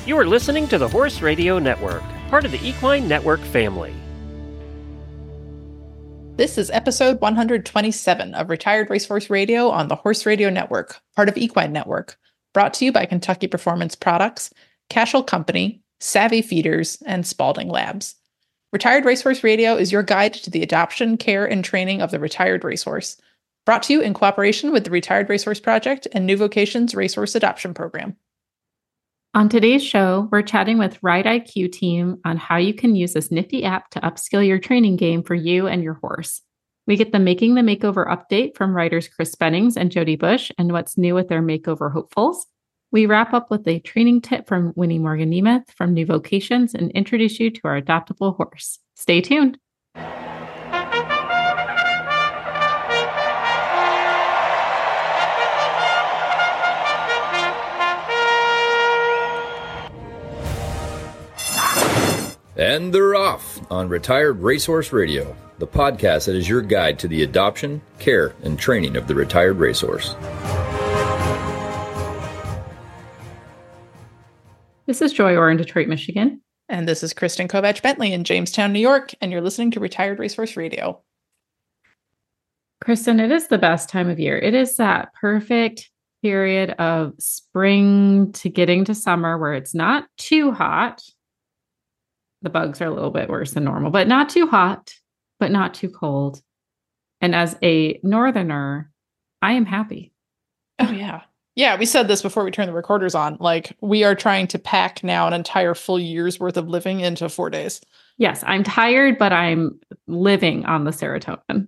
You are listening to the Horse Radio Network, part of the Equine Network family. This is episode 127 of Retired Racehorse Radio on the Horse Radio Network, part of Equine Network, brought to you by Kentucky Performance Products, Cashel Company, Savvy Feeders, and Spalding Labs. Retired Racehorse Radio is your guide to the adoption, care, and training of the retired racehorse. Brought to you in cooperation with the Retired Racehorse Project and New Vocations Racehorse Adoption Program. On today's show, we're chatting with Ride IQ team on how you can use this nifty app to upskill your training game for you and your horse. We get the Making the Makeover update from writers Chris Bennings and Jody Bush and what's new with their makeover hopefuls. We wrap up with a training tip from Winnie Morgan Nemeth from New Vocations and introduce you to our adoptable horse. Stay tuned. And they're off on Retired Racehorse Radio, the podcast that is your guide to the adoption, care, and training of the retired racehorse. This is Joy Orr in Detroit, Michigan. And this is Kristen Kovach-Bentley in Jamestown, New York, and you're listening to Retired Racehorse Radio. Kristen, it is the best time of year. It is that perfect period of spring to getting to summer where it's not too hot. The bugs are a little bit worse than normal, but not too hot, but not too cold. And as a northerner, I am happy. Oh, yeah. Yeah, we said this before we turned the recorders on. Like, we are trying to pack now an entire full year's worth of living into 4 days. Yes, I'm tired, but I'm living on the serotonin.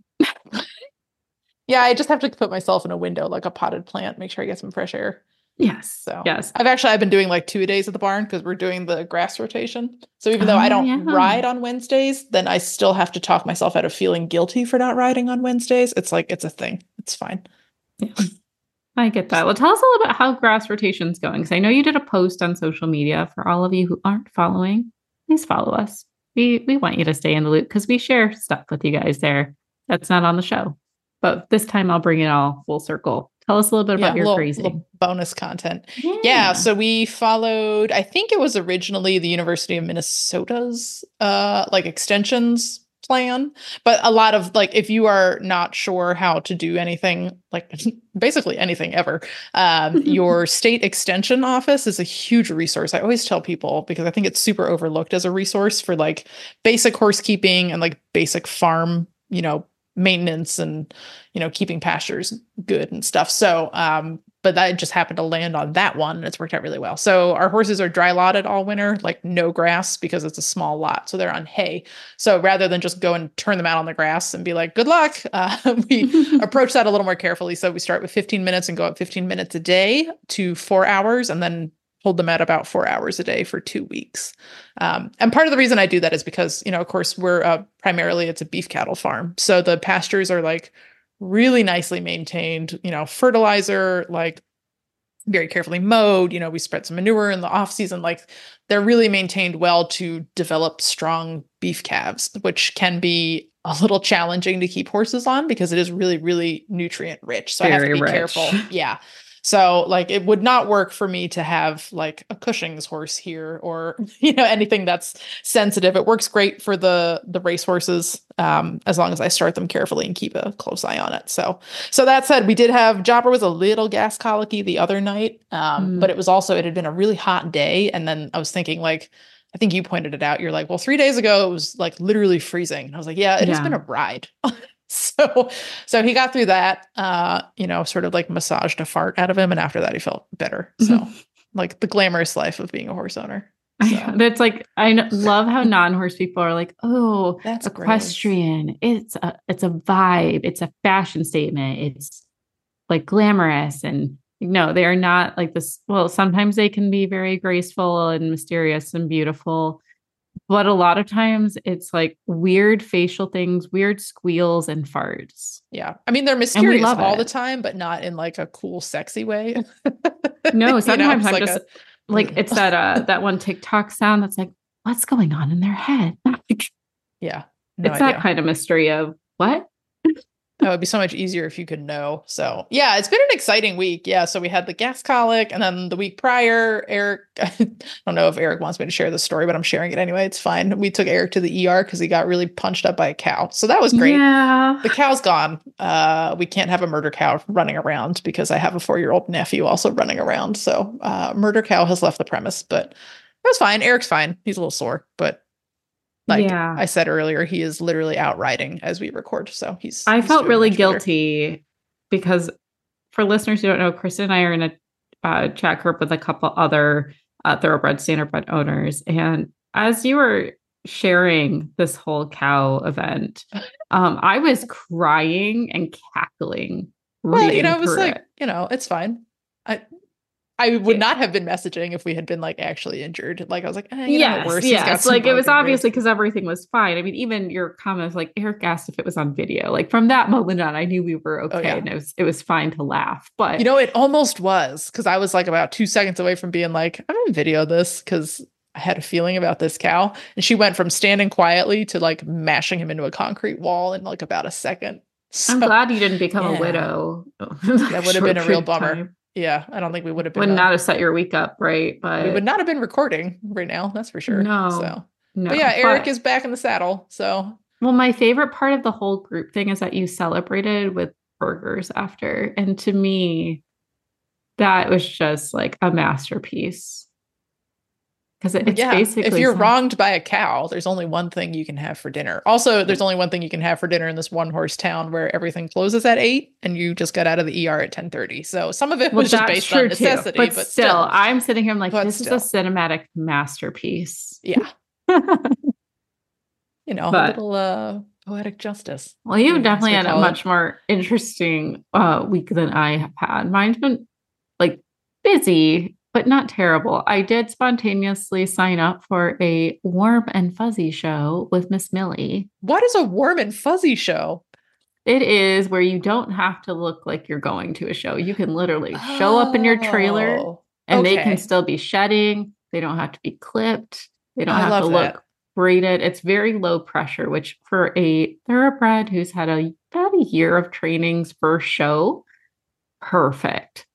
Yeah, I just have to put myself in a window like a potted plant, make sure I get some fresh air. Yes. So yes. I've been doing like 2 days at the barn because we're doing the grass rotation. So even though I don't ride on Wednesdays, then I still have to talk myself out of feeling guilty for not riding on Wednesdays. It's like, it's a thing. It's fine. Yeah. I get that. Well, tell us a little bit how grass rotation's going. Because I know you did a post on social media. For all of you who aren't following, please follow us. We want you to stay in the loop because we share stuff with you guys there that's not on the show. But this time I'll bring it all full circle. Tell us a little bit about your grazing. Little bonus content. Yeah. So we followed, I think it was originally the University of Minnesota's extensions plan. But a lot of if you are not sure how to do anything, like basically anything ever, your state extension office is a huge resource. I always tell people because I think it's super overlooked as a resource for basic horse keeping and basic farm, maintenance and, keeping pastures good and stuff. So, but that just happened to land on that one and it's worked out really well. So our horses are dry lotted all winter, no grass because it's a small lot. So they're on hay. So rather than just go and turn them out on the grass and be like, good luck, we approach that a little more carefully. So we start with 15 minutes and go up 15 minutes a day to 4 hours and then hold them at about 4 hours a day for 2 weeks. And part of the reason I do that is because, of course, we're primarily it's a beef cattle farm. So the pastures are really nicely maintained, fertilizer, very carefully mowed. We spread some manure in the off season. They're really maintained well to develop strong beef calves, which can be a little challenging to keep horses on because it is really, really nutrient rich. So I have to be careful. Yeah. So it would not work for me to have a Cushing's horse here or, anything that's sensitive. It works great for the racehorses as long as I start them carefully and keep a close eye on it. So that said, we did have Jobber was a little gas colicky the other night, but it had been a really hot day. And then I was thinking I think you pointed it out. You're like, well, 3 days ago, it was literally freezing. And I was like, yeah, it has been a ride. So he got through that, sort of massaged a fart out of him. And after that, he felt better. So the glamorous life of being a horse owner. So. That's I love how non-horse people are like, oh, that's equestrian. It's a vibe. It's a fashion statement. It's glamorous. And no, they are not this. Well, sometimes they can be very graceful and mysterious and beautiful. But a lot of times it's weird facial things, weird squeals and farts. Yeah. I mean, they're mysterious all the time, but not in a cool, sexy way. No, sometimes I'm just it's that one TikTok sound that's what's going on in their head? Yeah. No idea. That kind of mystery of what? That would be so much easier if you could know. So yeah, it's been an exciting week. Yeah. So we had the gas colic, and then the week prior, Eric, I don't know if Eric wants me to share the story, but I'm sharing it anyway. It's fine. We took Eric to the ER because he got really punched up by a cow. So that was great. Yeah. The cow's gone. We can't have a murder cow running around because I have a 4-year-old nephew also running around. So murder cow has left the premise, but it was fine. Eric's fine. He's a little sore, but like I said earlier, he is literally out riding as we record. So I he's felt doing really much better. guilty because for listeners who don't know, Kristen and I are in a chat group with a couple other thoroughbred, standardbred owners. And as you were sharing this whole cow event, I was crying and cackling. Well, it was like, it's fine. I would not have been messaging if we had been like actually injured. Like I was like, worse. Yes. Like it was obviously because everything was fine. I mean, even your comments, like Eric asked if it was on video. Like from that moment on, I knew we were okay, and it was fine to laugh. But it almost was, because I was like about 2 seconds away from being like, I'm gonna video this because I had a feeling about this cow, and she went from standing quietly to like mashing him into a concrete wall in like about a second. So, I'm glad you didn't become a widow. That would have been a real bummer. Time. Yeah, I don't think we would have been. Would not have set your week up right, but we would not have been recording right now. That's for sure. No. But yeah, Eric is back in the saddle. So, well, my favorite part of the whole group thing is that you celebrated with burgers after, and to me, that was just like a masterpiece. Because it's basically, if you're wronged by a cow, there's only one thing you can have for dinner. Also, there's only one thing you can have for dinner in this one horse town where everything closes at 8 and you just got out of the ER at 10:30. So some of it was just based on necessity, but still, I'm sitting here, I'm like, this is a cinematic masterpiece. Yeah. a little poetic justice. Well, you definitely had a much more interesting week than I have had. Mine's been like busy, but not terrible. I did spontaneously sign up for a warm and fuzzy show with Miss Millie. What is a warm and fuzzy show? It is where you don't have to look like you're going to a show. You can literally show up in your trailer and they can still be shedding. They don't have to be clipped. They don't have to look braided. It's very low pressure, which for a thoroughbred who's had about a year of training's first show, perfect.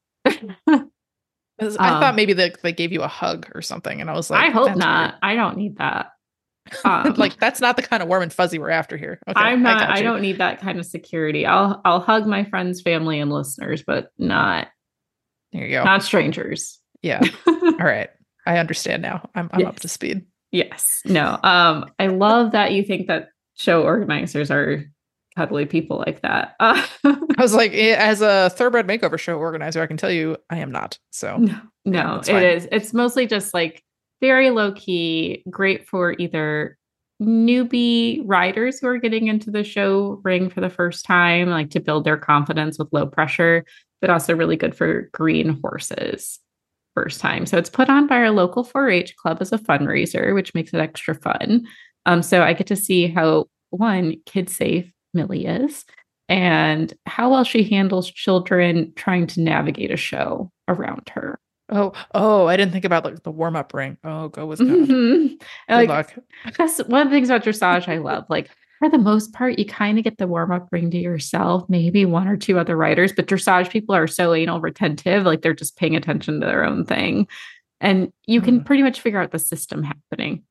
I thought maybe they gave you a hug or something, and I was like, I hope not. Weird. I don't need that. Like that's not the kind of warm and fuzzy we're after here. Okay, I'm not. I don't need that kind of security. I'll hug my friends, family, and listeners, but not. There you go. Not strangers. Yeah. All right. I understand now. I'm up to speed. Yes. No. I love that you think that show organizers are cuddly people like that. I was like, as a thoroughbred makeover show organizer, I can tell you I am not. So no, it is. It's mostly just like very low key, great for either newbie riders who are getting into the show ring for the first time, like to build their confidence with low pressure, but also really good for green horses first time. So it's put on by our local 4-H club as a fundraiser, which makes it extra fun. So I get to see how, one, kid safe Millie is, and how well she handles children trying to navigate a show around her. Oh, I didn't think about like the warm-up ring. Oh, go with God. Mm-hmm. Good luck. That's one of the things about dressage I love. Like for the most part, you kind of get the warm-up ring to yourself, maybe one or two other riders, but dressage people are so anal retentive, like they're just paying attention to their own thing. And you can pretty much figure out the system happening.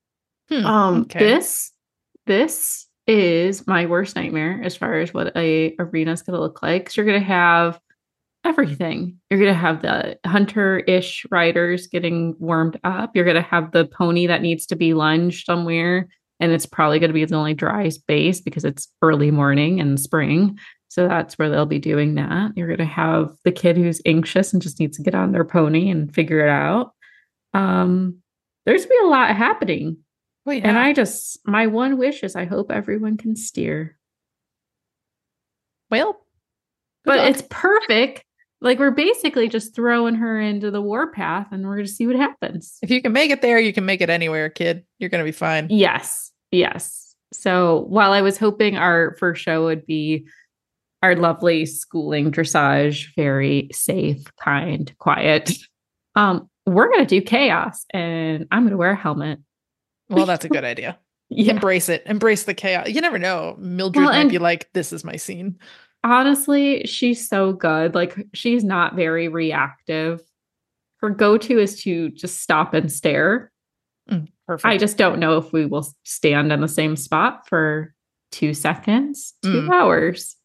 Okay. This is my worst nightmare as far as what a arena is going to look like. So you're going to have everything. You're going to have the hunter-ish riders getting warmed up. You're going to have the pony that needs to be lunged somewhere, and it's probably going to be the only dry space because it's early morning in spring. So that's where they'll be doing that. You're going to have the kid who's anxious and just needs to get on their pony and figure it out. There's going to be a lot happening. Well, yeah. And my one wish is I hope everyone can steer. Well, but it's perfect. Like we're basically just throwing her into the warpath and we're going to see what happens. If you can make it there, you can make it anywhere, kid. You're going to be fine. Yes. So while I was hoping our first show would be our lovely schooling dressage, very safe, kind, quiet, we're going to do chaos and I'm going to wear a helmet. Well, that's a good idea. Embrace it. Embrace the chaos. You never know. Mildred might be like, this is my scene. Honestly, she's so good. Like, she's not very reactive. Her go-to is to just stop and stare. Perfect. I just don't know if we will stand in the same spot for 2 seconds, 2 hours.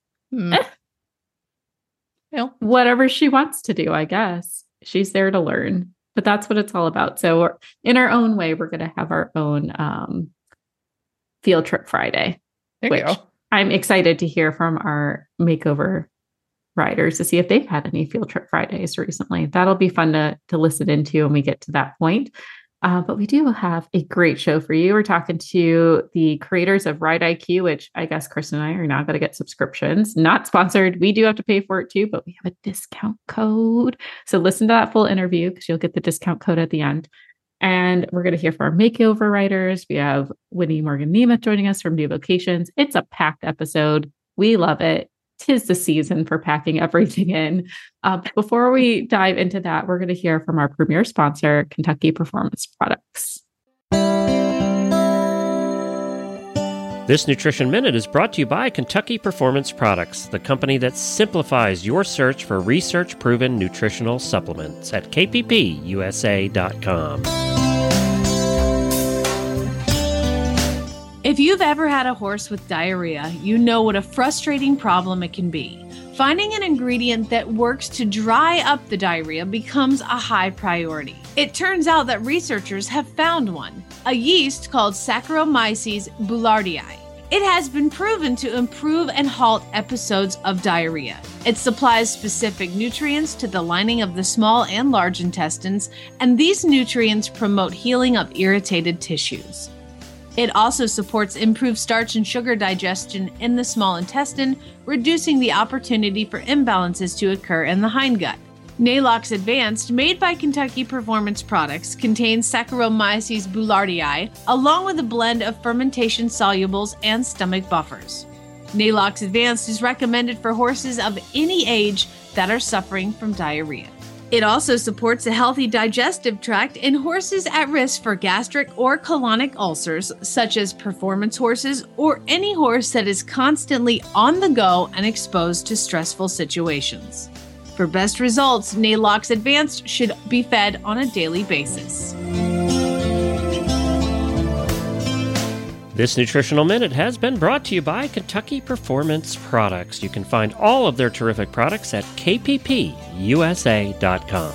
Whatever she wants to do, I guess. She's there to learn. But that's what it's all about. So in our own way, we're going to have our own Field Trip Friday. There you go. I'm excited to hear from our makeover riders to see if they've had any Field Trip Fridays recently. That'll be fun to listen into when we get to that point. But we do have a great show for you. We're talking to the creators of Ride IQ, which I guess Chris and I are now going to get subscriptions. Not sponsored. We do have to pay for it too, but we have a discount code. So listen to that full interview because you'll get the discount code at the end. And we're going to hear from our makeover writers. We have Winnie Morgan Nemeth joining us from New Vocations. It's a packed episode. We love it. 'Tis the season for packing everything in. Before we dive into that, we're going to hear from our premier sponsor, Kentucky Performance Products. This Nutrition Minute is brought to you by Kentucky Performance Products, the company that simplifies your search for research-proven nutritional supplements at kppusa.com. If you've ever had a horse with diarrhea, you know what a frustrating problem it can be. Finding an ingredient that works to dry up the diarrhea becomes a high priority. It turns out that researchers have found one, a yeast called Saccharomyces boulardii. It has been proven to improve and halt episodes of diarrhea. It supplies specific nutrients to the lining of the small and large intestines, and these nutrients promote healing of irritated tissues. It also supports improved starch and sugar digestion in the small intestine, reducing the opportunity for imbalances to occur in the hindgut. Nalox Advanced, made by Kentucky Performance Products, contains Saccharomyces boulardii, along with a blend of fermentation solubles and stomach buffers. Nalox Advanced is recommended for horses of any age that are suffering from diarrhea. It also supports a healthy digestive tract in horses at risk for gastric or colonic ulcers, such as performance horses or any horse that is constantly on the go and exposed to stressful situations. For best results, Nalox Advanced should be fed on a daily basis. This Nutritional Minute has been brought to you by Kentucky Performance Products. You can find all of their terrific products at kppusa.com.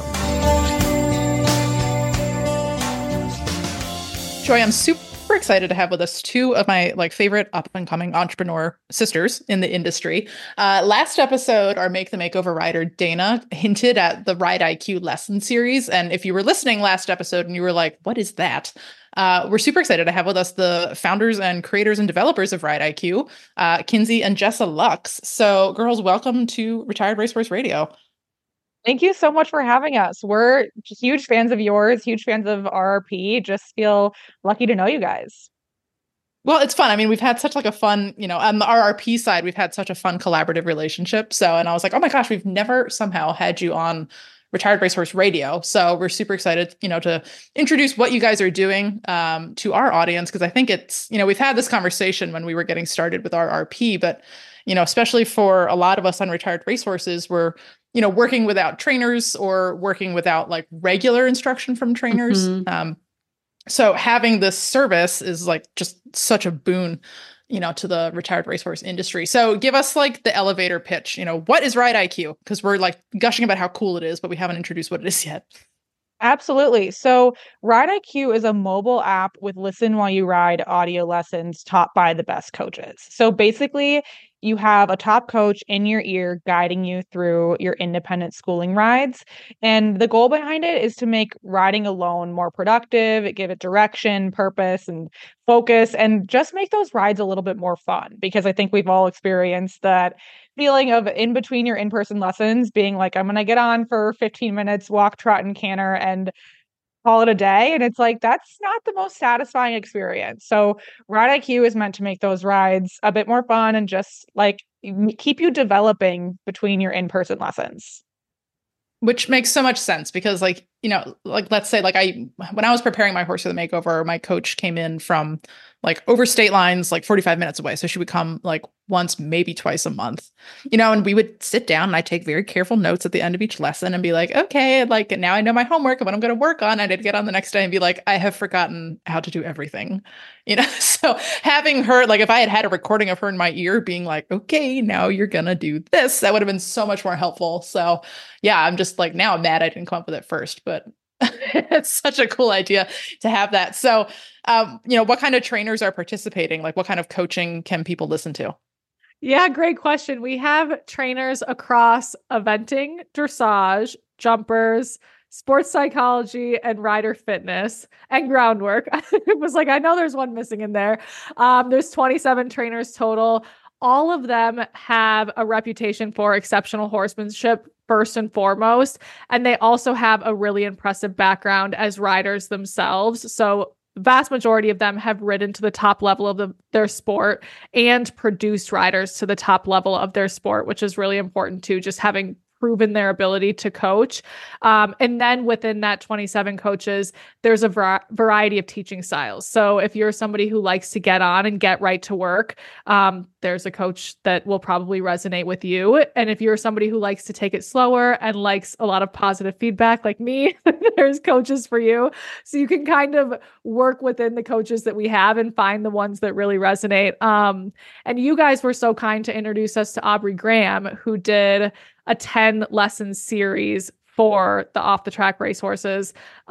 Joy, I'm super excited to have with us 2 of my favorite up-and-coming entrepreneur sisters in the industry. Last episode, our Make the Makeover rider, Dana, hinted at the Ride IQ lesson series. And if you were listening last episode and you were like, what is that? We're super excited to have with us the founders and creators and developers of Ride IQ, Kinsey and Jessa Lux. So, girls, welcome to Retired Racehorse Radio. Thank you so much for having us. We're just huge fans of yours, huge fans of RRP. Just feel lucky to know you guys. Well, it's fun. I mean, we've had such a fun, on the RRP side, we've had such a fun collaborative relationship. So, and I was like, oh my gosh, we've never somehow had you on Retired Racehorse Radio. So we're super excited, to introduce what you guys are doing to our audience. Because I think it's, we've had this conversation when we were getting started with RRP, but, especially for a lot of us on retired racehorses, we're, working without trainers or working without regular instruction from trainers. Mm-hmm. So having this service is just such a boon, to the retired racehorse industry. So give us the elevator pitch. What is Ride IQ? Because we're gushing about how cool it is, but we haven't introduced what it is yet. Absolutely. So Ride IQ is a mobile app with listen while you ride audio lessons taught by the best coaches. So basically, you have a top coach in your ear guiding you through your independent schooling rides. And the goal behind it is to make riding alone more productive, give it direction, purpose, and focus, and just make those rides a little bit more fun. Because I think we've all experienced that feeling of in between your in-person lessons being like, I'm going to get on for 15 minutes, walk, trot, and canter, and call it a day. And it's that's not the most satisfying experience. So Ride IQ is meant to make those rides a bit more fun and just keep you developing between your in-person lessons. Which makes so much sense because let's say when I was preparing my horse for the makeover, my coach came in from like over state lines, like 45 minutes away. So she would come like once, maybe twice a month, and we would sit down and I take very careful notes at the end of each lesson and be like, okay, like now I know my homework and what I'm going to work on. I did get on the next day and be like, I have forgotten how to do everything, so having her, like if I had had a recording of her in my ear being like, okay, now you're going to do this, that would have been so much more helpful. So yeah, I'm just like, now I'm mad I didn't come up with it first, but it's such a cool idea to have that. So, what kind of trainers are participating? Like what kind of coaching can people listen to? Yeah, great question. We have trainers across eventing, dressage, jumpers, sports psychology, and rider fitness and groundwork. It was like, I know there's one missing in there. There's 27 trainers total. All of them have a reputation for exceptional horsemanship first and foremost. And they also have a really impressive background as riders themselves. So vast majority of them have ridden to the top level of their sport and produced riders to the top level of their sport, which is really important too, just having proven their ability to coach. And then within that 27 coaches, there's a variety of teaching styles. So if you're somebody who likes to get on and get right to work, there's a coach that will probably resonate with you. And if you're somebody who likes to take it slower and likes a lot of positive feedback like me, there's coaches for you. So you can kind of work within the coaches that we have and find the ones that really resonate. And you guys were so kind to introduce us to Aubrey Graham, who did a 10 lesson series for the off the track racehorses.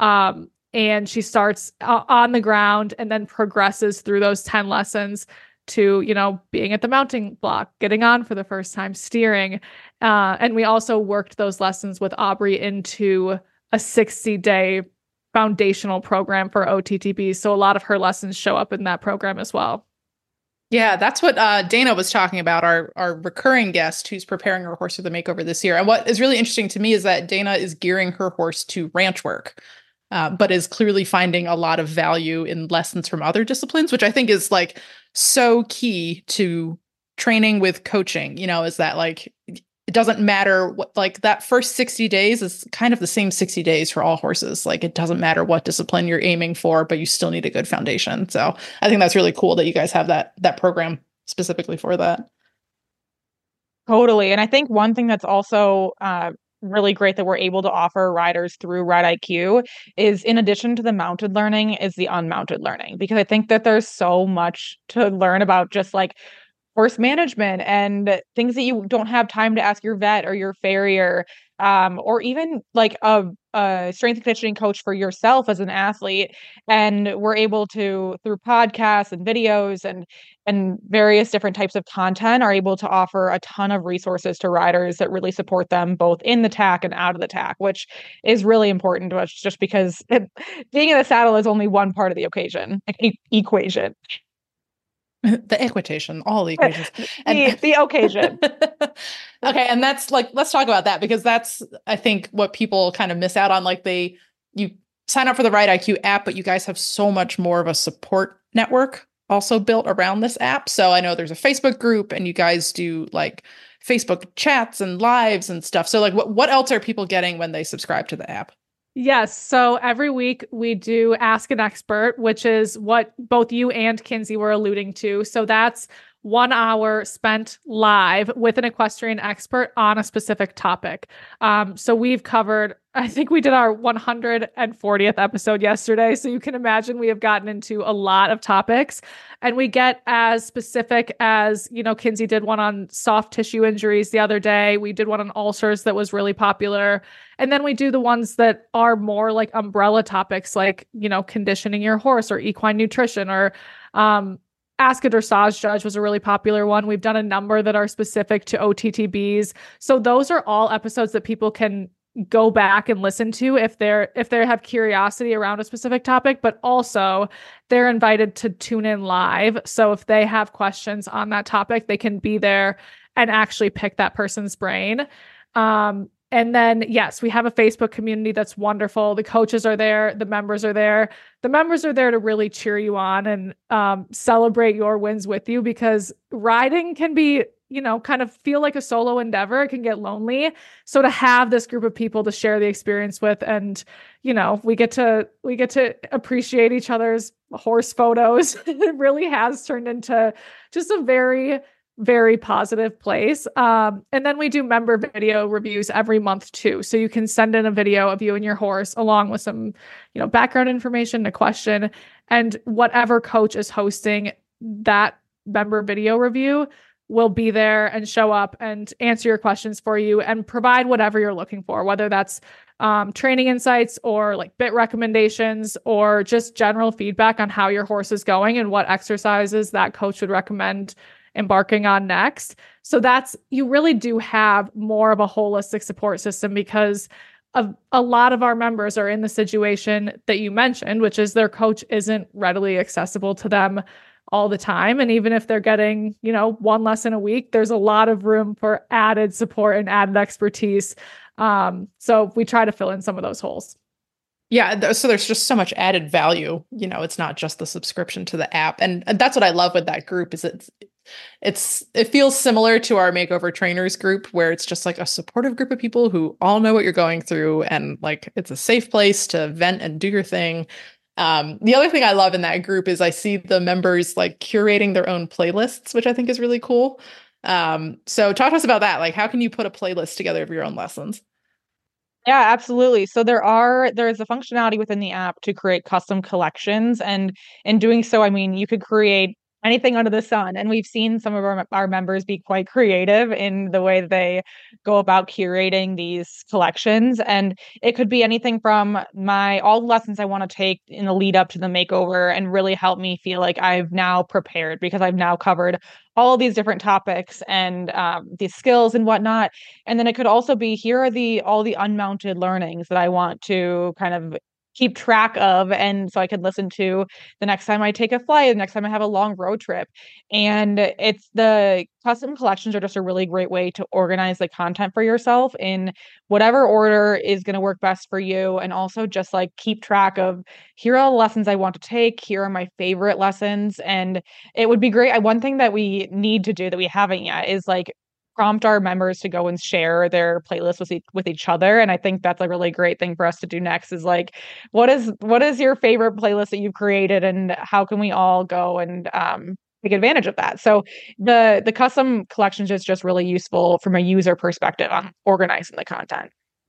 And she starts on the ground and then progresses through those 10 lessons to, being at the mounting block, getting on for the first time, steering. And we also worked those lessons with Aubrey into a 60-day foundational program for OTTB. So a lot of her lessons show up in that program as well. Yeah, that's what Dana was talking about, our recurring guest who's preparing her horse for the makeover this year. And what is really interesting to me is that Dana is gearing her horse to ranch work, but is clearly finding a lot of value in lessons from other disciplines, which I think is like so key to training with coaching, is that like, it doesn't matter what, like that first 60 days is kind of the same 60 days for all horses. Like it doesn't matter what discipline you're aiming for, but you still need a good foundation. So I think that's really cool that you guys have that program specifically for that. Totally. And I think one thing that's also really great that we're able to offer riders through Ride IQ is, in addition to the mounted learning, is the unmounted learning, because I think that there's so much to learn about just like horse management and things that you don't have time to ask your vet or your farrier, or even like a strength and conditioning coach for yourself as an athlete. And we're able to, through podcasts and videos and various different types of content, are able to offer a ton of resources to riders that really support them both in the tack and out of the tack, which is really important to us, just because being in the saddle is only one part of the equation. The equitation, all the equations. The occasion. Okay. And that's like, let's talk about that, because that's, I think, what people kind of miss out on. Like you sign up for the Ride IQ app, but you guys have so much more of a support network also built around this app. So I know there's a Facebook group and you guys do like Facebook chats and lives and stuff. So like what else are people getting when they subscribe to the app? Yes. So every week we do Ask an Expert, which is what both you and Kinsey were alluding to. So that's 1 hour spent live with an equestrian expert on a specific topic. So we've covered, I think we did our 140th episode yesterday. So you can imagine we have gotten into a lot of topics, and we get as specific as, Kinsey did one on soft tissue injuries the other day. We did one on ulcers that was really popular. And then we do the ones that are more like umbrella topics, like, conditioning your horse or equine nutrition, or, Ask a Dressage Judge was a really popular one. We've done a number that are specific to OTTBs. So those are all episodes that people can go back and listen to if they have curiosity around a specific topic, but also they're invited to tune in live. So if they have questions on that topic, they can be there and actually pick that person's brain. And then, yes, we have a Facebook community that's wonderful. The coaches are there. The members are there. The members are there to really cheer you on and celebrate your wins with you, because riding can be, kind of feel like a solo endeavor. It can get lonely. So to have this group of people to share the experience with, and, we get to appreciate each other's horse photos. It really has turned into just a very, very positive place. And then we do member video reviews every month too. So you can send in a video of you and your horse along with some, background information, a question, and whatever coach is hosting that member video review will be there and show up and answer your questions for you and provide whatever you're looking for, whether that's training insights or like bit recommendations or just general feedback on how your horse is going and what exercises that coach would recommend embarking on next. So you really do have more of a holistic support system, because a lot of our members are in the situation that you mentioned, which is their coach isn't readily accessible to them all the time. And even if they're getting, one lesson a week, there's a lot of room for added support and added expertise. So we try to fill in some of those holes. Yeah. So there's just so much added value. It's not just the subscription to the app. And that's what I love with that group is it feels similar to our Makeover Trainers group, where it's just like a supportive group of people who all know what you're going through, and like it's a safe place to vent and do your thing. The other thing I love in that group is I see the members like curating their own playlists, which I think is really cool. So talk to us about that. Like, how can you put a playlist together of your own lessons? Yeah, absolutely. So there's a functionality within the app to create custom collections. And in doing so, I mean, you could create anything under the sun. And we've seen some of our members be quite creative in the way they go about curating these collections. And it could be anything from all the lessons I want to take in the lead up to the makeover and really help me feel like I've now prepared, because I've now covered all of these different topics and these skills and whatnot. And then it could also be, here are all the unmounted learnings that I want to kind of keep track of, and so I could listen to the next time I take a flight, the next time I have a long road trip. And it's the custom collections are just a really great way to organize the content for yourself in whatever order is going to work best for you, and also just like keep track of, here are the lessons I want to take, here are my favorite lessons. And it would be great. One thing that we need to do that we haven't yet is like prompt our members to go and share their playlists with each other. And I think that's a really great thing for us to do next, is like, what is your favorite playlist that you've created, and how can we all go and take advantage of that? So the custom collections is just really useful from a user perspective on organizing the content.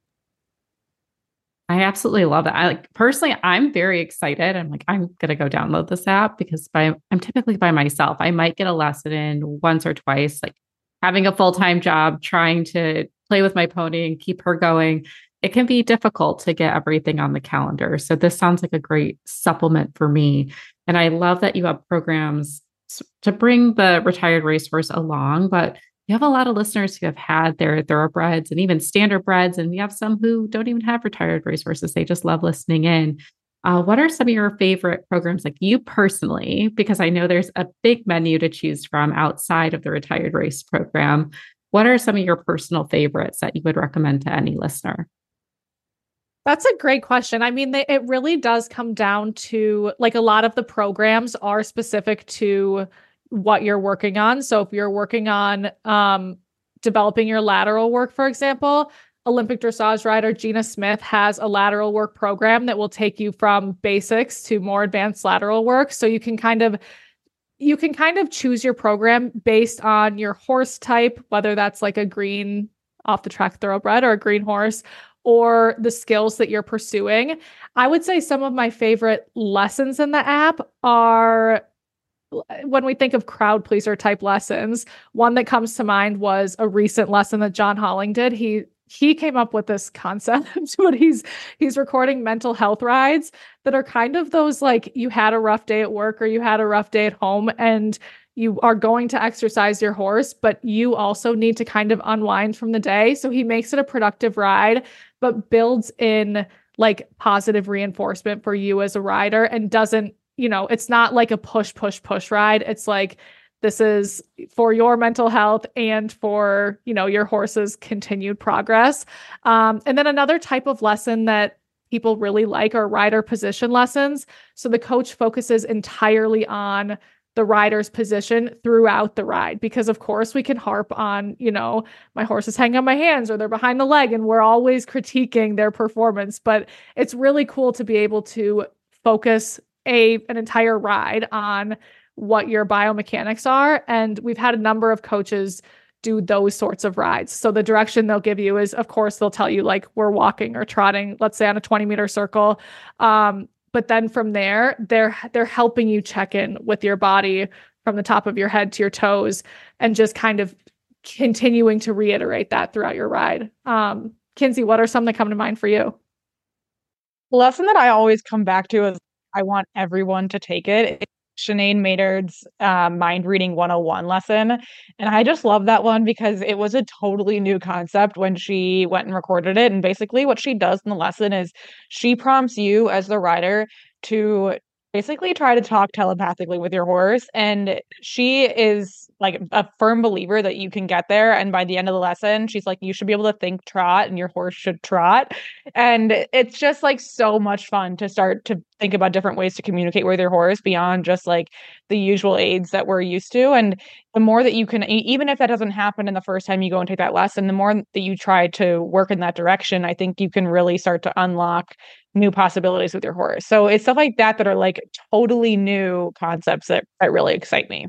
I absolutely love it. Personally, I'm very excited. I'm going to go download this app, because I'm typically by myself. I might get a lesson in once or twice, like having a full-time job, trying to play with my pony and keep her going. It can be difficult to get everything on the calendar. So this sounds like a great supplement for me. And I love that you have programs to bring the retired racehorse along, but you have a lot of listeners who have had their thoroughbreds and even standardbreds, and you have some who don't even have retired racehorses. They just love listening in. What are some of your favorite programs, like you personally, because I know there's a big menu to choose from outside of the retired race program. What are some of your personal favorites that you would recommend to any listener? That's a great question. I mean, it really does come down to, like, a lot of the programs are specific to what you're working on. So if you're working on developing your lateral work, for example, Olympic dressage rider Gina Smith has a lateral work program that will take you from basics to more advanced lateral work. So you can kind of choose your program based on your horse type, whether that's like a green off the track thoroughbred or a green horse, or the skills that you're pursuing. I would say some of my favorite lessons in the app are, when we think of crowd pleaser type lessons, one that comes to mind was a recent lesson that John Holling did. He came up with this concept, but he's recording mental health rides that are kind of those, like, you had a rough day at work or you had a rough day at home and you are going to exercise your horse, but you also need to kind of unwind from the day. So he makes it a productive ride, but builds in like positive reinforcement for you as a rider, and doesn't, it's not like a push ride. It's like, this is for your mental health and for, your horse's continued progress. And then another type of lesson that people really like are rider position lessons. So the coach focuses entirely on the rider's position throughout the ride, because of course we can harp on, my horse is hanging on my hands or they're behind the leg, and we're always critiquing their performance. But it's really cool to be able to focus an entire ride on what your biomechanics are. And we've had a number of coaches do those sorts of rides. So the direction they'll give you is, of course, they'll tell you like we're walking or trotting, let's say on a 20-meter circle. But then from there, they're helping you check in with your body from the top of your head to your toes, and just kind of continuing to reiterate that throughout your ride. Kinsey, what are some that come to mind for you? The lesson that I always come back to is I want everyone to take it. It's Sinead Maynard's Mind Reading 101 lesson. And I just love that one because it was a totally new concept when she went and recorded it. And basically what she does in the lesson is she prompts you as the rider to basically try to talk telepathically with your horse. And she is like a firm believer that you can get there. And by the end of the lesson, she's like, you should be able to think trot and your horse should trot. And it's just like so much fun to start to think about different ways to communicate with your horse beyond just like the usual aids that we're used to. And the more that you can, even if that doesn't happen in the first time you go and take that lesson, the more that you try to work in that direction, I think you can really start to unlock new possibilities with your horse. So it's stuff like that are like totally new concepts that really excite me.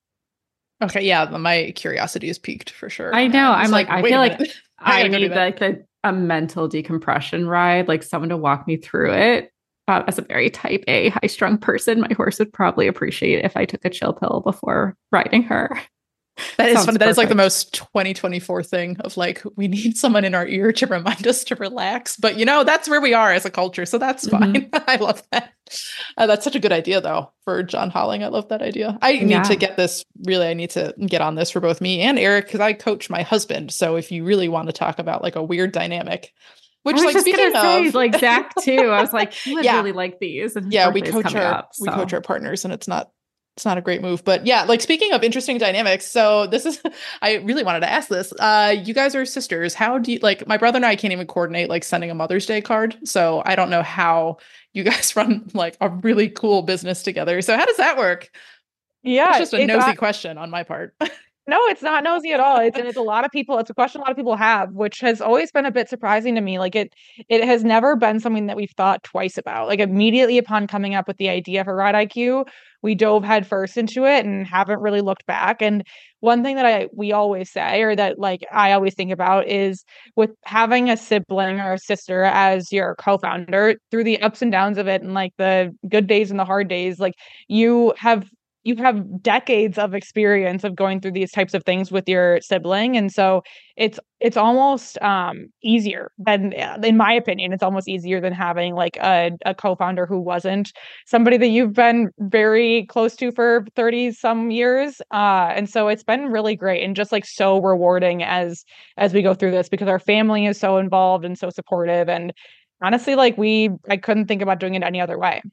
Okay, yeah, my curiosity is piqued for sure. I know. I'm like, I feel like I need like a mental decompression ride, like someone to walk me through it. As a very type A high strung person, my horse would probably appreciate if I took a chill pill before riding her. That is funny. That is like the most 2024 thing of like, we need someone in our ear to remind us to relax. But that's where we are as a culture. So that's fine. I love that. That's such a good idea though for John Holling. I love that idea. I need to get this I need to get on this for both me and Eric, because I coach my husband. So if you really want to talk about like a weird dynamic, which I was like just speaking gonna of say, like Zach too. I was like, he would really like these. And we coach our partners, and it's not a great move. But yeah, like speaking of interesting dynamics, so this is, I really wanted to ask this. You guys are sisters. How do you, like, my brother and I can't even coordinate like sending a Mother's Day card. So I don't know how you guys run like a really cool business together. So how does that work? Yeah. It's just a nosy question on my part. No, it's not nosy at all. It's a lot of people. It's a question a lot of people have, which has always been a bit surprising to me. Like it has never been something that we've thought twice about. Like immediately upon coming up with the idea for Ride IQ, we dove headfirst into it and haven't really looked back. And one thing that we always say, or that like I always think about, is with having a sibling or a sister as your co-founder through the ups and downs of it, and like the good days and the hard days, like you have decades of experience of going through these types of things with your sibling. And so it's almost easier than, in my opinion, it's almost easier than having like a co-founder who wasn't somebody that you've been very close to for 30 some years. And so it's been really great and just like so rewarding as we go through this, because our family is so involved and so supportive. And honestly, like I couldn't think about doing it any other way.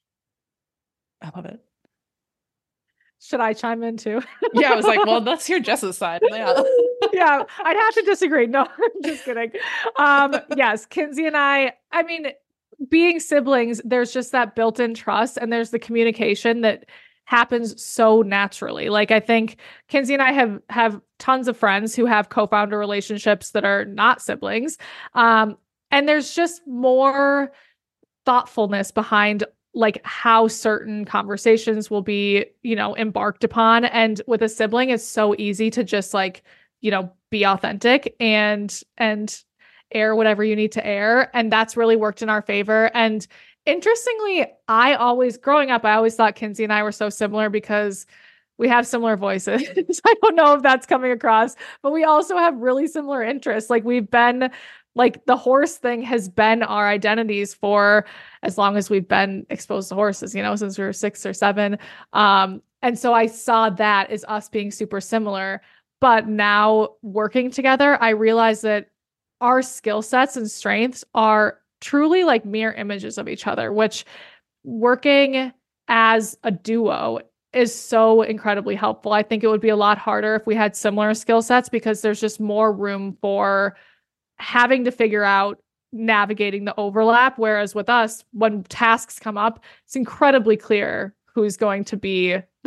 I love it. Should I chime in too? Yeah, I was like, well, let's hear Jess's side. Yeah. Yeah, I'd have to disagree. No, I'm just kidding. Yes, Kinsey and I mean, being siblings, there's just that built-in trust, and there's the communication that happens so naturally. Like I think Kinsey and I have tons of friends who have co-founder relationships that are not siblings. And there's just more thoughtfulness behind like how certain conversations will be, embarked upon. And with a sibling, it's so easy to just like, be authentic and air whatever you need to air. And that's really worked in our favor. And interestingly, growing up, I always thought Kinsey and I were so similar because we have similar voices. I don't know if that's coming across, but we also have really similar interests. Like we've been like the horse thing has been our identities for as long as we've been exposed to horses, since we were 6 or 7. And so I saw that as us being super similar. But now working together, I realized that our skill sets and strengths are truly like mirror images of each other, which working as a duo is so incredibly helpful. I think it would be a lot harder if we had similar skill sets, because there's just more room for having to figure out navigating the overlap. Whereas with us, when tasks come up, it's incredibly clear who's going to be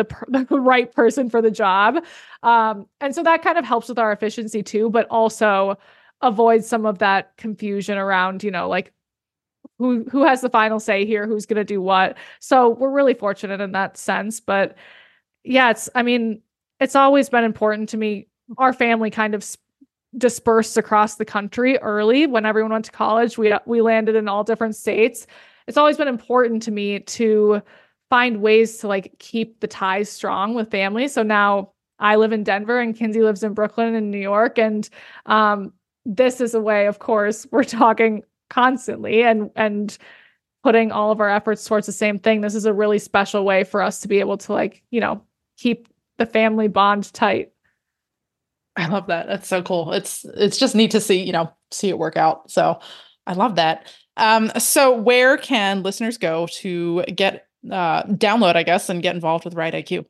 the right person for the job. And so that kind of helps with our efficiency too, but also avoids some of that confusion around, like who has the final say here, who's going to do what. So we're really fortunate in that sense. But yeah, it's always been important to me. Our family kind of dispersed across the country early. When everyone went to college, we landed in all different states. It's always been important to me to find ways to like keep the ties strong with family. So now I live in Denver and Kinsey lives in Brooklyn and New York. And this is a way, of course, we're talking constantly and putting all of our efforts towards the same thing. This is a really special way for us to be able to keep the family bond tight. I love that. That's so cool. It's just neat to see it work out. So I love that. So where can listeners go to get download, I guess, and get involved with Ride IQ?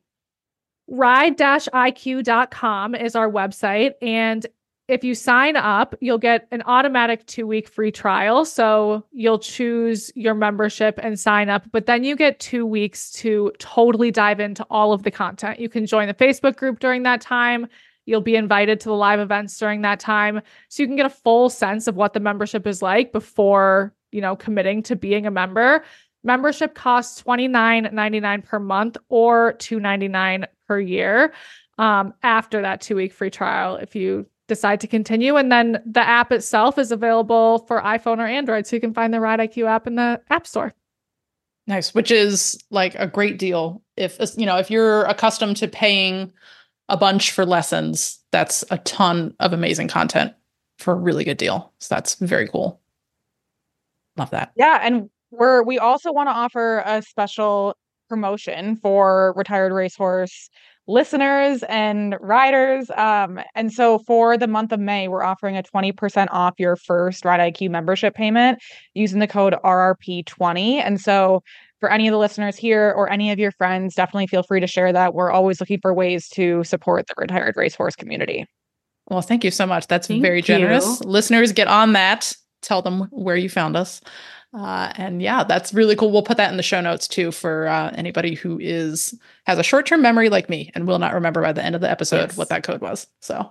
Ride-IQ.com is our website. And if you sign up, you'll get an automatic 2-week free trial. So you'll choose your membership and sign up, but then you get 2 weeks to totally dive into all of the content. You can join the Facebook group during that time. You'll be invited to the live events during that time. So you can get a full sense of what the membership is like before, committing to being a member. Membership costs $29.99 per month or $2.99 per year after that 2-week free trial if you decide to continue. And then the app itself is available for iPhone or Android. So you can find the Ride IQ app in the App Store. Nice, which is like a great deal. If you're accustomed to paying a bunch for lessons, that's a ton of amazing content for a really good deal. So that's very cool. Love that. Yeah. And we also want to offer a special promotion for Retired Racehorse listeners and riders. And so for the month of May, we're offering a 20% off your first Ride IQ membership payment using the code RRP20. And so for any of the listeners here or any of your friends, definitely feel free to share that. We're always looking for ways to support the Retired Racehorse community. Well, thank you so much. That's very generous. Listeners, get on that. Tell them where you found us. And yeah, that's really cool. We'll put that in the show notes too for anybody who has a short-term memory like me and will not remember by the end of the episode what that code was. So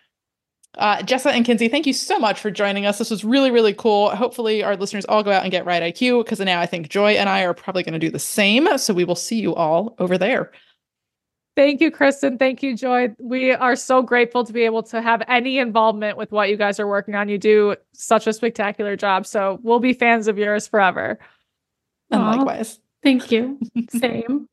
Jessa and Kinsey, thank you so much for joining us. This was really, really cool. Hopefully our listeners all go out and get Ride IQ because now I think Joy and I are probably going to do the same. So we will see you all over there. Thank you, Kristen. Thank you, Joy. We are so grateful to be able to have any involvement with what you guys are working on. You do such a spectacular job. So we'll be fans of yours forever. And likewise. Thank you. Same.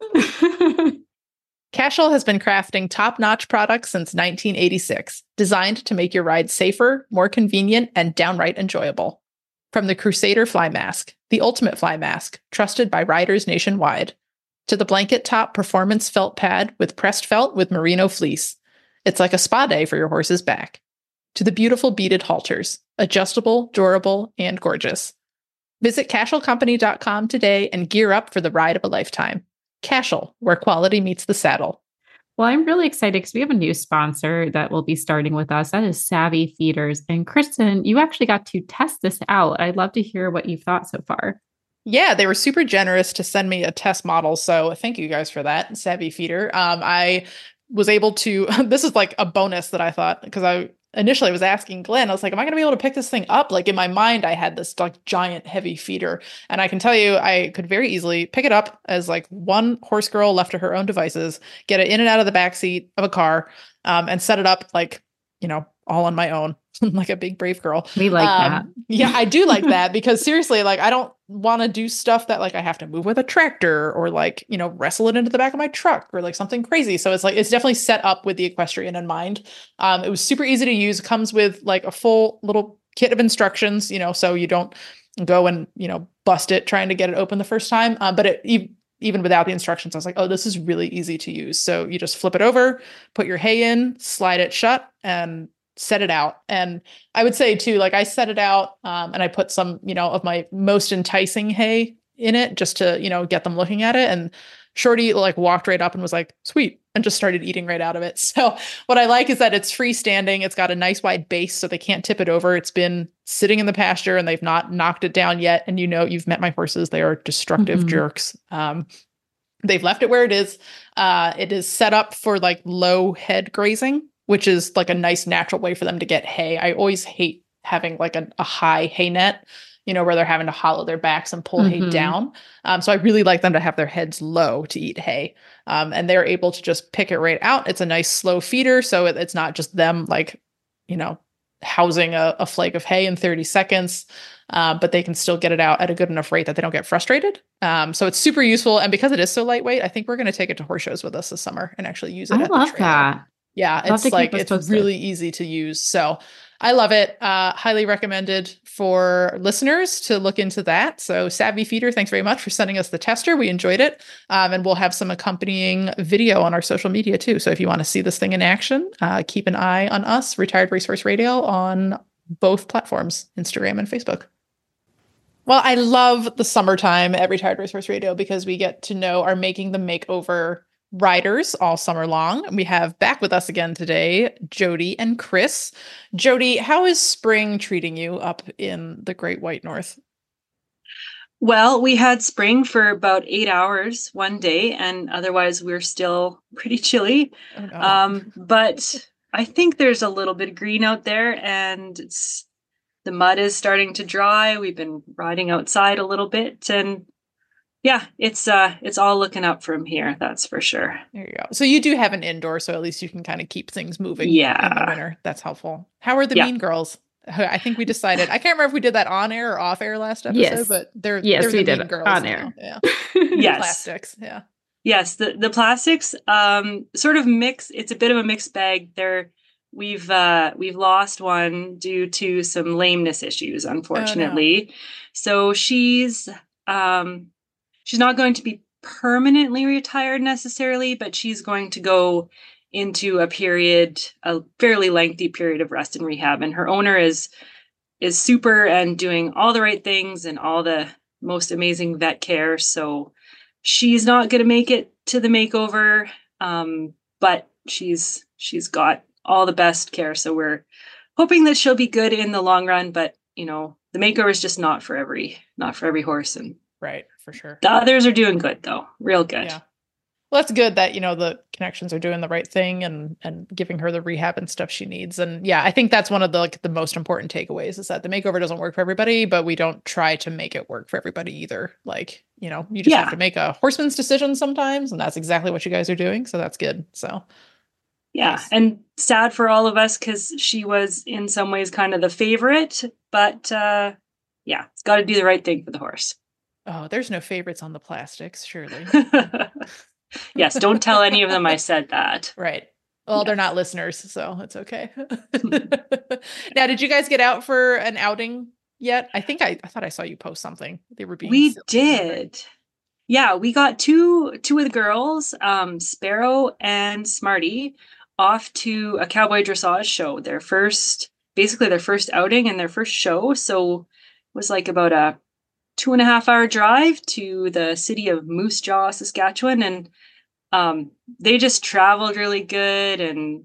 Cashel has been crafting top-notch products since 1986, designed to make your ride safer, more convenient, and downright enjoyable. From the Crusader Fly Mask, the ultimate fly mask, trusted by riders nationwide, to the blanket top performance felt pad with pressed felt with merino fleece. It's like a spa day for your horse's back. To the beautiful beaded halters, adjustable, durable, and gorgeous. Visit CashelCompany.com today and gear up for the ride of a lifetime. Cashel, where quality meets the saddle. Well, I'm really excited because we have a new sponsor that will be starting with us. That is Savvy Feeders. And Kristen, you actually got to test this out. I'd love to hear what you've thought so far. Yeah, they were super generous to send me a test model. So thank you guys for that, Savvy Feeder. I was able to, this is like a bonus that I thought, because I initially was asking Glenn, I was like, am I going to be able to pick this thing up? Like in my mind, I had this like giant heavy feeder. And I can tell you, I could very easily pick it up as like one horse girl left to her own devices, get it in and out of the backseat of a car, and set it up like, all on my own, like a big brave girl. We like that. Yeah, I do like that because seriously, like I don't want to do stuff that like I have to move with a tractor or like, wrestle it into the back of my truck or like something crazy. So it's like, it's definitely set up with the equestrian in mind. It was super easy to use. It comes with like a full little kit of instructions, so you don't go and, bust it trying to get it open the first time. But even without the instructions, I was like, oh, this is really easy to use. So you just flip it over, put your hay in, slide it shut, and set it out. And I would say too, like I set it out and I put some, of my most enticing hay in it just to, get them looking at it. And Shorty like walked right up and was like, sweet, and just started eating right out of it. So what I like is that it's freestanding. It's got a nice wide base so they can't tip it over. It's been sitting in the pasture and they've not knocked it down yet. And you've met my horses. They are destructive jerks. They've left it where it is. It is set up for like low head grazing, which is like a nice natural way for them to get hay. I always hate having like a high hay net, where they're having to hollow their backs and pull hay down. So I really like them to have their heads low to eat hay. And they're able to just pick it right out. It's a nice slow feeder. So it's not just them like, housing a flake of hay in 30 seconds. But they can still get it out at a good enough rate that they don't get frustrated. So it's super useful. And because it is so lightweight, I think we're going to take it to horse shows with us this summer and actually use it. I love that. Yeah, it's really easy to use. So I love it. Highly recommended for listeners to look into that. So Savvy Feeder, thanks very much for sending us the tester. We enjoyed it. And we'll have some accompanying video on our social media too. So if you want to see this thing in action, keep an eye on us, Retired Racehorse Radio, on both platforms, Instagram and Facebook. Well, I love the summertime at Retired Racehorse Radio because we get to know our Making the Makeover riders all summer long. We have back with us again today, Jody and Chris. Jody, how is spring treating you up in the Great White North? Well, we had spring for about 8 hours one day, and otherwise we're still pretty chilly. Oh, no. But I think there's a little bit of green out there, and the mud is starting to dry. We've been riding outside a little bit, and yeah, it's all looking up from here. That's for sure. There you go. So you do have an indoor, so at least you can kind of keep things moving in the winter. That's helpful. How are the Mean Girls? I think we decided, I can't remember if we did that on air or off air last episode, but they're we the did Mean Girls on now. air. Yeah. Yes. Plastics. Yeah. Yes. The plastics, sort of mix. It's a bit of a mixed bag. We've lost one due to some lameness issues, unfortunately. Oh, no. So she's not going to be permanently retired necessarily, but she's going to go into a fairly lengthy period of rest and rehab. And her owner is super and doing all the right things and all the most amazing vet care. So she's not going to make it to the makeover, but she's got all the best care. So we're hoping that she'll be good in the long run. But the makeover is just not for every horse. And right, for sure. The others are doing good though, real good. Yeah. Well, that's good that, the connections are doing the right thing and giving her the rehab and stuff she needs. And yeah, I think that's one of the most important takeaways is that the makeover doesn't work for everybody, but we don't try to make it work for everybody either. You just have to make a horseman's decision sometimes. And that's exactly what you guys are doing. So that's good. So yeah. Nice. And sad for all of us because she was in some ways kind of the favorite, but it's got to do the right thing for the horse. Oh, there's no favorites on the plastics, surely. Yes, don't tell any of them I said that. Right. Well, they're not listeners, so it's okay. Now, did you guys get out for an outing yet? I thought I saw you post something. They were being We silly. did. Yeah, we got two of the girls, Sparrow and Smarty, off to a cowboy dressage show. Their first outing and their first show. So it was like about a 2.5-hour drive to the city of Moose Jaw, Saskatchewan. And they just traveled really good. And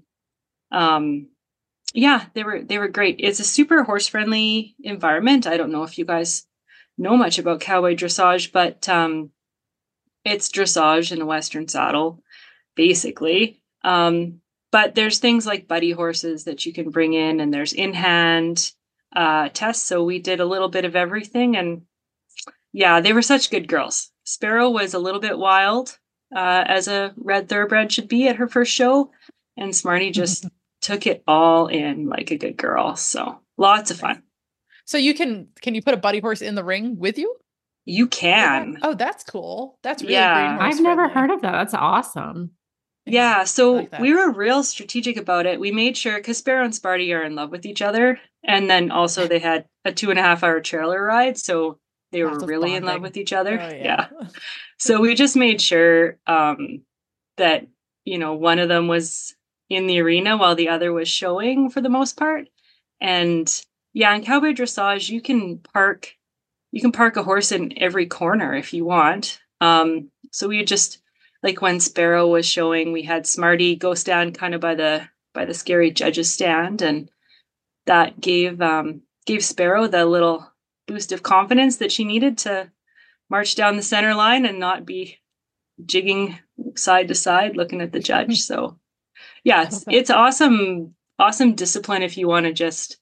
they were great. It's a super horse friendly environment. I don't know if you guys know much about cowboy dressage, but it's dressage in a Western saddle, basically. But there's things like buddy horses that you can bring in, and there's in-hand tests. So we did a little bit of everything, and yeah, they were such good girls. Sparrow was a little bit wild, as a red thoroughbred should be at her first show. And Smarty just took it all in like a good girl. So lots of fun. So can you put a buddy horse in the ring with you? You can. Oh, that's cool. That's really Yeah. green horse I've never friendly. heard of that. That's awesome. Yeah, so like that. we were real strategic about it. We made sure, because Sparrow and Sparty are in love with each other. And then also they had a 2.5-hour trailer ride. So they were Lots of really in love bonding. with each other. Oh, Yeah. So we just made sure that, one of them was in the arena while the other was showing for the most part. And yeah, in cowboy dressage, you can park a horse in every corner if you want. So we just, like when Sparrow was showing, we had Smarty go stand kind of by the scary judges stand, and that gave Sparrow the little boost of confidence that she needed to march down the center line and not be jigging side to side, looking at the judge. So yeah, it's awesome discipline if you want to just,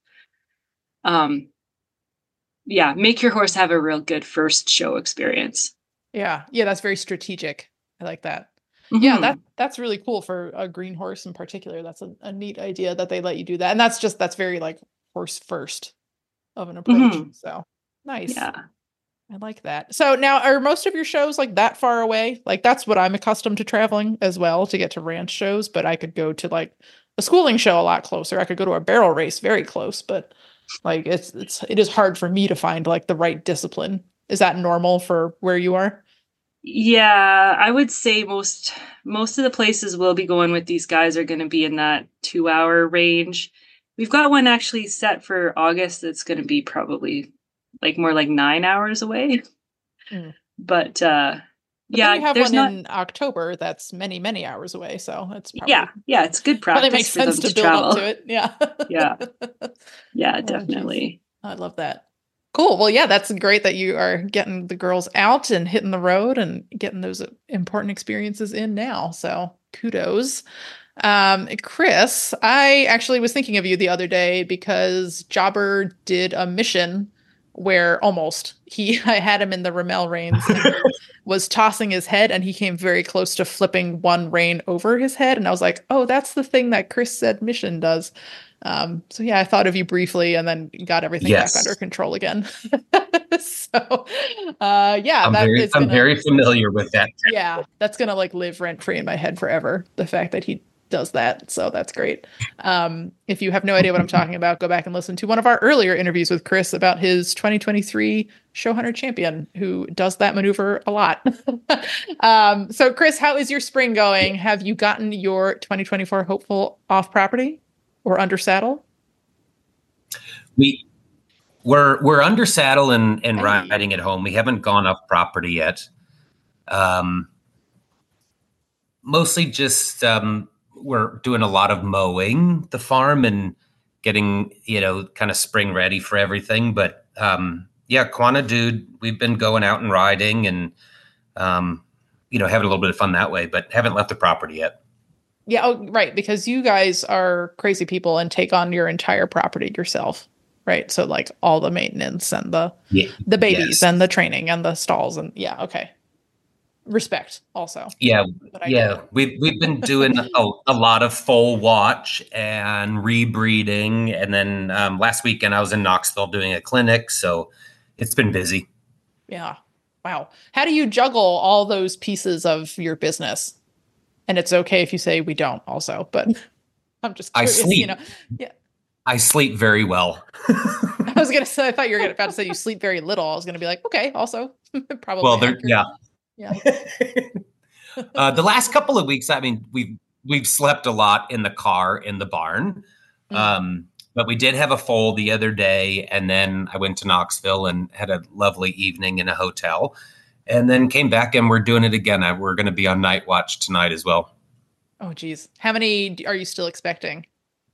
make your horse have a real good first show experience. Yeah. Yeah. That's very strategic. I like that. Mm-hmm. Yeah. That's really cool for a green horse in particular. That's a neat idea that they let you do that. And that's very like horse first of an approach. Mm-hmm. So nice. Yeah. I like that. So now are most of your shows like that far away? Like that's what I'm accustomed to traveling as well to get to ranch shows, but I could go to like a schooling show a lot closer. I could go to a barrel race very close, but like it is hard for me to find like the right discipline. Is that normal for where you are? Yeah, I would say most of the places we'll be going with these guys are going to be in that 2-hour range. We've got one actually set for August that's going to be probably like more like 9 hours away. But yeah, you have there's one in October that's many, many hours away. So it's probably, yeah, it's good practice. Probably makes for sense them to build travel. up to it. Yeah. Yeah, definitely. I love that. Cool. Well, yeah, that's great that you are getting the girls out and hitting the road and getting those important experiences in now. So kudos. Chris, I actually was thinking of you the other day because Jobber did a mission where I had him in the Rimmel reins and he was tossing his head and he came very close to flipping one rein over his head. And I was like, oh, that's the thing that Chris said mission does. So yeah, I thought of you briefly and then got everything back under control again. So, I'm very familiar with that. Yeah, that's going to like live rent free in my head forever. The fact that he does that. So that's great. If you have no idea what I'm talking about, go back and listen to one of our earlier interviews with Chris about his 2023 show hunter champion who does that maneuver a lot. So Chris, how is your spring going? Have you gotten your 2024 hopeful off property or under saddle? We're under saddle and riding at home. We haven't gone off property yet. Mostly just we're doing a lot of mowing the farm and getting, kind of spring ready for everything. But Quanah Dude, we've been going out and riding and, having a little bit of fun that way, but haven't left the property yet. Yeah. Oh, right. Because you guys are crazy people and take on your entire property yourself. Right. So like all the maintenance and the babies and the training and the stalls and okay. Respect also. Yeah. We've been doing a lot of foal watch and rebreeding. And then last weekend I was in Knoxville doing a clinic. So it's been busy. Yeah. Wow. How do you juggle all those pieces of your business? And it's okay if you say we don't also, but I'm just curious, I sleep. I sleep very well. I was going to say, I thought you were about to say you sleep very little. I was going to be like, okay, also probably. Well, yeah. The last couple of weeks, I mean, we've slept a lot in the car in the barn. But we did have a foal the other day, and then I went to Knoxville and had a lovely evening in a hotel, and then came back and we're doing it again. We're going to be on night watch tonight as well. Oh, geez. How many are you still expecting?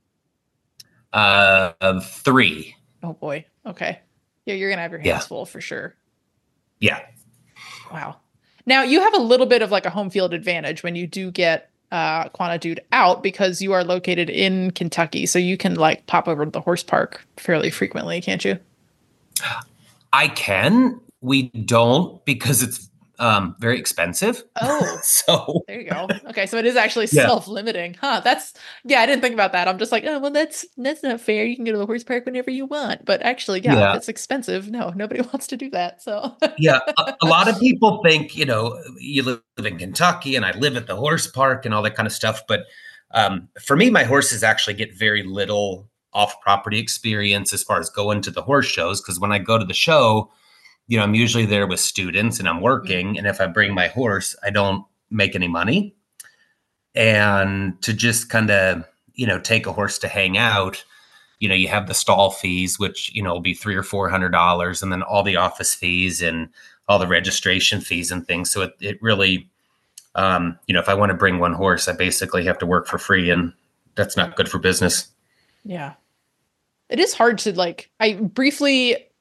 3. Oh boy. Okay. Yeah, you're gonna have your hands full for sure. Yeah. Wow. Now you have a little bit of like a home field advantage when you do get Quanah Dude out because you are located in Kentucky, so you can like pop over to the horse park fairly frequently, can't you? I can. We don't because it's very expensive. Oh, so there you go. Okay, so it is actually self-limiting, huh? I didn't think about that. I'm just like, oh well, that's not fair. You can go to the horse park whenever you want, but actually, if it's expensive, no, nobody wants to do that. So a lot of people think you live in Kentucky and I live at the horse park and all that kind of stuff, but for me, my horses actually get very little off-property experience as far as going to the horse shows because when I go to the show, I'm usually there with students and I'm working. And if I bring my horse, I don't make any money. And to just kind of, take a horse to hang out, you have the stall fees, which, will be $300 or $400 and then all the office fees and all the registration fees and things. So it really, if I want to bring one horse, I basically have to work for free and that's not good for business. Yeah. It is hard to I briefly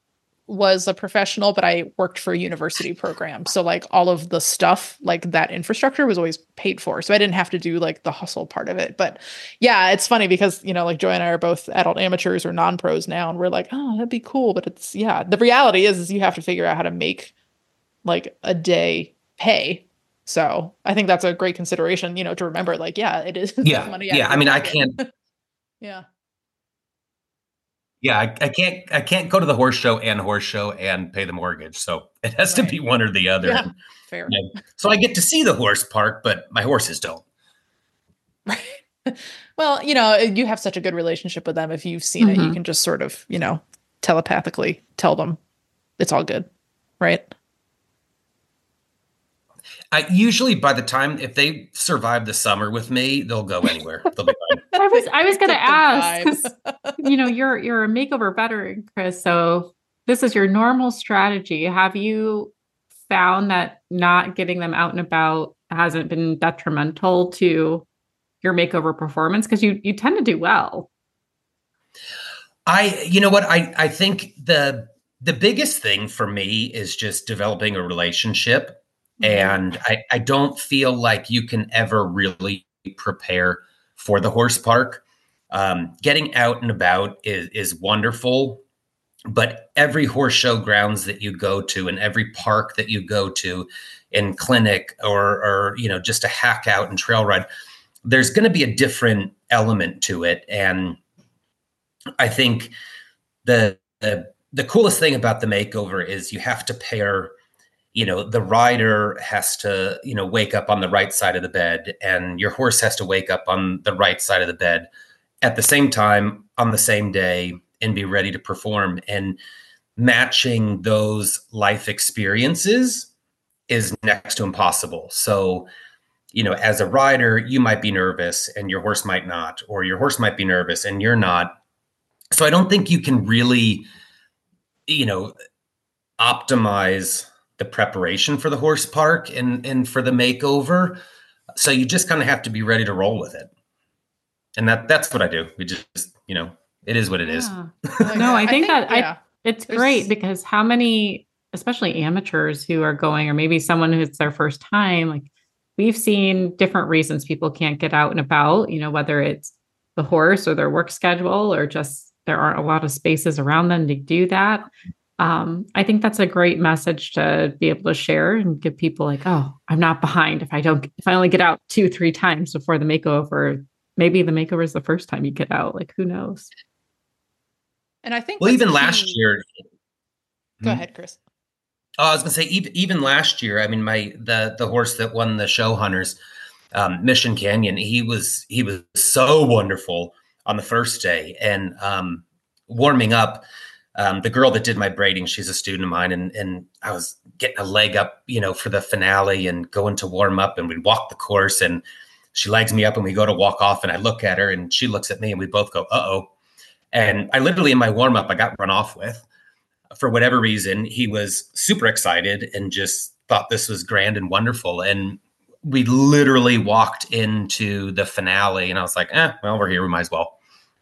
was a professional, but I worked for a university program. So like all of the stuff, like that infrastructure was always paid for. So I didn't have to do like the hustle part of it. But yeah, it's funny because, like Joy and I are both adult amateurs or non-pros now. And we're like, oh, that'd be cool. But it's, the reality is you have to figure out how to make like a day pay. So I think that's a great consideration, to remember like, it is. Yeah. Money Yeah. I mean, I can't. Yeah. Yeah, I can't go to the horse show and pay the mortgage. So it has to be one or the other. Yeah, fair. So I get to see the horse park, but my horses don't. Right. Well, you have such a good relationship with them. If you've seen it, you can just sort of, telepathically tell them it's all good. Right. Usually by the time, if they survive the summer with me, they'll go anywhere. They'll be fine. I was going to ask, because, you're a makeover veteran, Chris. So this is your normal strategy. Have you found that not getting them out and about hasn't been detrimental to your makeover performance? Because you tend to do well. You know what? I think the biggest thing for me is just developing a relationship. And I don't feel like you can ever really prepare for the horse park. Getting out and about is wonderful, but every horse show grounds that you go to and every park that you go to in clinic or just a hack out and trail ride, there's going to be a different element to it. And I think the coolest thing about the makeover is you have to pair. The rider has to, wake up on the right side of the bed and your horse has to wake up on the right side of the bed at the same time on the same day and be ready to perform. And matching those life experiences is next to impossible. So, as a rider, you might be nervous and your horse might not, or your horse might be nervous and you're not. So I don't think you can really, optimize the preparation for the horse park and for the makeover. So you just kind of have to be ready to roll with it. And that's what I do. We just, it is what it is. No, I think it's great because how many, especially amateurs who are going, or maybe someone who's their first time, like we've seen different reasons people can't get out and about, whether it's the horse or their work schedule, or just there aren't a lot of spaces around them to do that. I think that's a great message to be able to share and give people like, oh, I'm not behind if I only get out 2-3 times before the makeover. Maybe the makeover is the first time you get out. Like, who knows? And I think even last year. Go ahead, Chris. Oh, I was going to say even last year. I mean, the horse that won the show hunters, Mission Canyon. He was so wonderful on the first day and warming up. The girl that did my braiding, she's a student of mine, and I was getting a leg up, for the finale and going to warm up, and we'd walk the course, and she legs me up, and we go to walk off, and I look at her, and she looks at me, and we both go, uh-oh. And I literally, in my warm up, I got run off with. For whatever reason, he was super excited and just thought this was grand and wonderful. And we literally walked into the finale, and I was like, well, we're here, we might as well.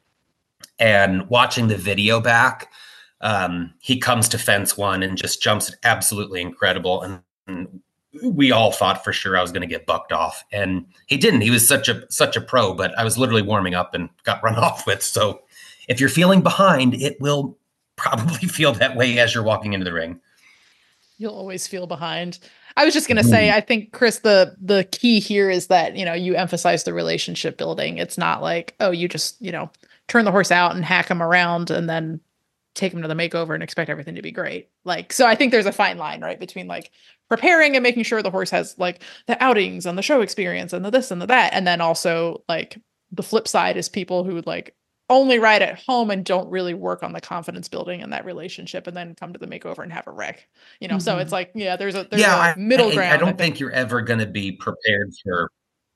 And watching the video back, he comes to fence one and just jumps it absolutely incredible. And we all thought for sure I was going to get bucked off, and he didn't. He was such a pro, but I was literally warming up and got run off with. So if you're feeling behind, it will probably feel that way as you're walking into the ring. You'll always feel behind. I was just going to say, I think, Chris, the key here is that, you emphasize the relationship building. It's not like, oh, you just, turn the horse out and hack him around and then take him to the makeover and expect everything to be great. Like, so I think there's a fine line, right, between like preparing and making sure the horse has like the outings and the show experience and the this and the that. And then also like the flip side is people who would like only ride at home and don't really work on the confidence building and that relationship and then come to the makeover and have a wreck, So it's like, there's a middle ground. I don't think you're ever going to be prepared for.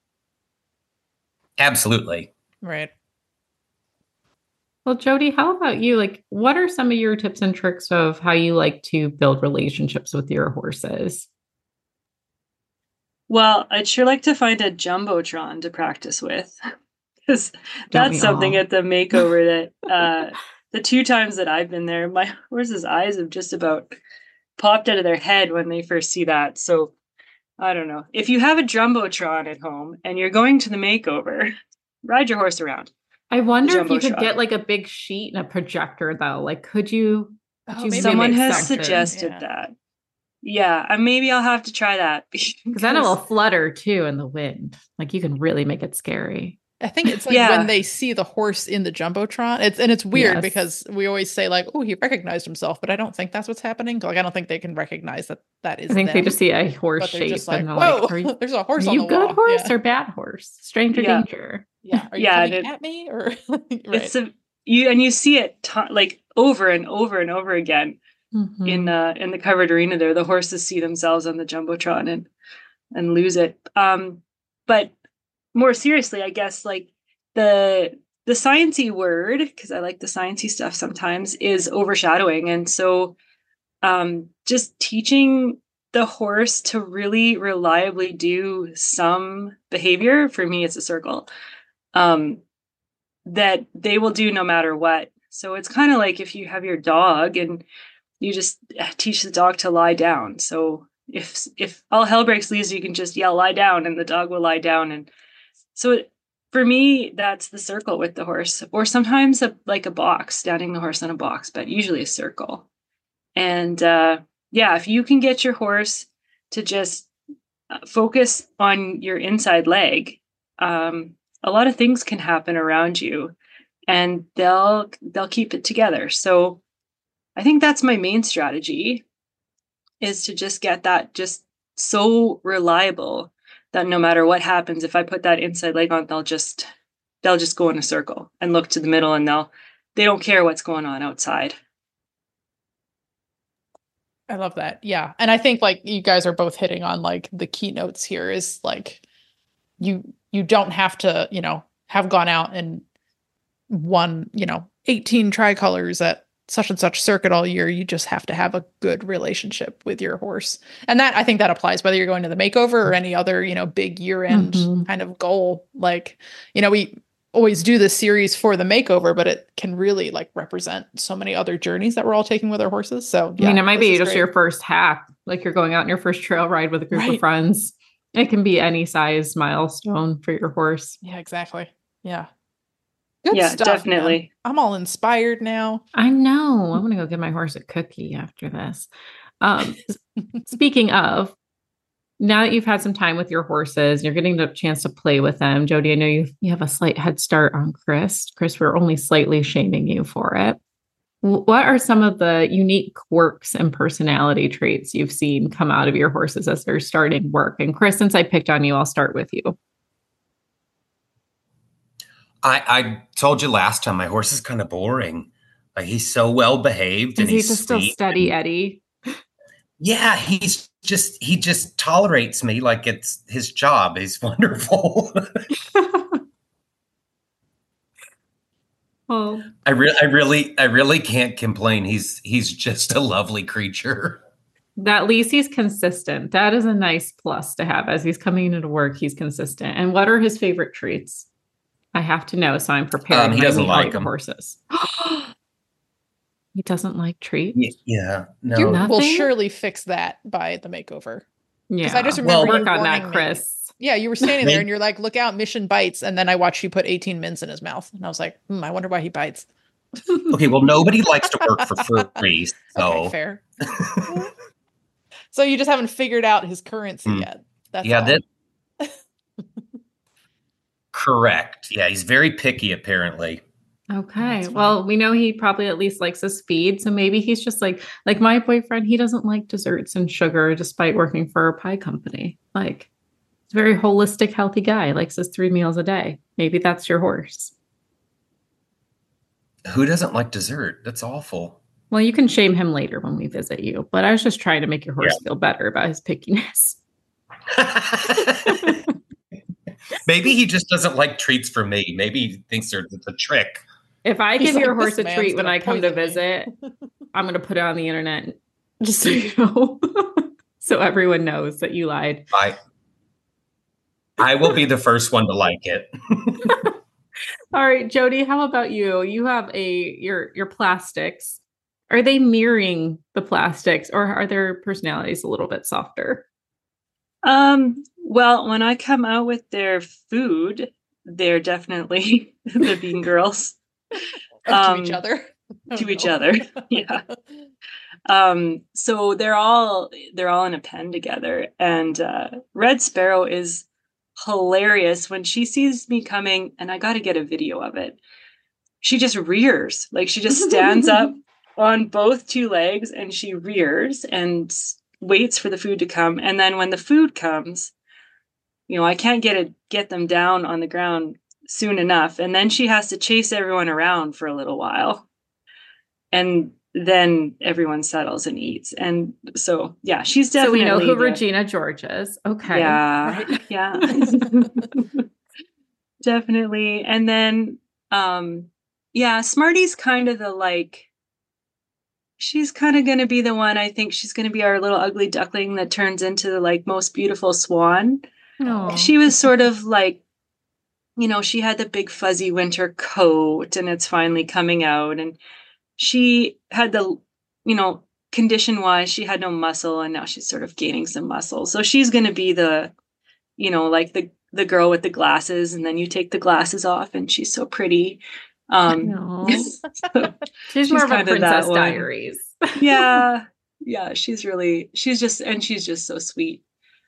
Absolutely. Right. Well, Jody, how about you? Like, what are some of your tips and tricks of how you like to build relationships with your horses? Well, I'd sure like to find a Jumbotron to practice with, because that's something at the makeover that the 2 times that I've been there, my horse's eyes have just about popped out of their head when they first see that. So I don't know. If you have a Jumbotron at home and you're going to the makeover, ride your horse around. I wonder if you could get like a big sheet and a projector though. Like, could you someone has suggested that. Yeah, and maybe I'll have to try that. Because then it will flutter too in the wind. Like you can really make it scary. I think it's like when they see the horse in the Jumbotron. It's weird because we always say like, oh, he recognized himself, but I don't think that's what's happening. Like I don't think they can recognize that is. I think them. they just see a horse shape like, and they're whoa, like, there's a horse are on you the good wall. horse or bad horse? Stranger danger. Yeah. Are you coming at me or right. It's you see it like over and over and over again in the covered arena there. The horses see themselves on the Jumbotron and lose it. But more seriously, I guess like the sciencey word, because I like the sciencey stuff sometimes, is overshadowing. And so just teaching the horse to really reliably do some behavior, for me, it's a circle, that they will do no matter what. So it's kind of like if you have your dog and you just teach the dog to lie down. So if all hell breaks loose, you can just yell, lie down, and the dog will lie down. And so for me, that's the circle with the horse, or sometimes like a box, standing the horse on a box, but usually a circle. And if you can get your horse to just focus on your inside leg, a lot of things can happen around you, and they'll keep it together. So I think that's my main strategy, is to just get that just so reliable that no matter what happens, if I put that inside leg on, they'll just go in a circle and look to the middle, and they don't care what's going on outside. I love that. Yeah. And I think like you guys are both hitting on like the keynotes here is like you don't have to, have gone out and won, 18 tricolors at such and such circuit all year. You just have to have a good relationship with your horse. And that, I think that applies whether you're going to the makeover or any other, big year-end kind of goal. Like, we always do this series for the makeover, but it can really like represent so many other journeys that we're all taking with our horses. So I mean, it might be just your first hack, like you're going out on your first trail ride with a group of friends. It can be any size milestone for your horse. Yeah, exactly. Yeah. Good stuff, definitely. Man. I'm all inspired now. I know. I'm going to go give my horse a cookie after this. Speaking of, now that you've had some time with your horses, you're getting the chance to play with them. Jody, I know you have a slight head start on Chris. Chris, we're only slightly shaming you for it. What are some of the unique quirks and personality traits you've seen come out of your horses as they're starting work? And Chris, since I picked on you, I'll start with you. I told you last time, my horse is kind of boring. Like he's so well behaved, and he's just still steady Eddie. Yeah, he just tolerates me like it's his job. He's wonderful. Well, I really can't complain. He's just a lovely creature. At least he's consistent. That is a nice plus to have. As he's coming into work, he's consistent. And what are his favorite treats? I have to know, so I'm prepared. He doesn't like them. Horses. He doesn't like treats. Yeah, no. We'll surely fix that by the makeover. Yeah, because I just remember work on that, Chris. Yeah, you were standing there and you're like, "Look out, Mission bites!" And then I watched you put 18 mints in his mouth, and I was like, "I wonder why he bites." Okay, well, nobody likes to work for free, so okay, fair. So you just haven't figured out his currency yet. That's all. Correct. Yeah, he's very picky, apparently. Okay. Well, we know he probably at least likes his feed. So maybe he's just like my boyfriend, he doesn't like desserts and sugar despite working for a pie company. Like, he's a very holistic, healthy guy, likes his 3 meals a day. Maybe that's your horse. Who doesn't like dessert? That's awful. Well, you can shame him later when we visit you, but I was just trying to make your horse feel better about his pickiness. Maybe he just doesn't like treats from me. Maybe he thinks it's a trick. If I give your horse a treat when I come to visit, I'm going to put it on the internet just so you know, so everyone knows that you lied. I will be the first one to like it. All right, Jody, how about you? You have your plastics. Are they mirroring the plastics, or are their personalities a little bit softer? Well, when I come out with their food, they're definitely the Bean Girls. To each other. Other. Yeah. So they're all in a pen together, and Red Sparrow is hilarious when she sees me coming, and I got to get a video of it. She just rears, like she just stands up on both two legs and she rears and waits for the food to come. And then when the food comes, I can't get them down on the ground soon enough. And then she has to chase everyone around for a little while. And then everyone settles and eats. And so, yeah, she's definitely. So we know who Regina George is. Okay. Yeah. Right. Yeah. Definitely. And then, Smarty's kind of she's kind of going to be the one. I think she's going to be our little ugly duckling that turns into the most beautiful swan. Aww. She was sort of she had the big fuzzy winter coat and it's finally coming out. And she had condition wise, she had no muscle and now she's sort of gaining some muscle. So she's going to be the, the girl with the glasses, and then you take the glasses off and she's so pretty. She's more of a Princess Diaries. Yeah. She's just so sweet.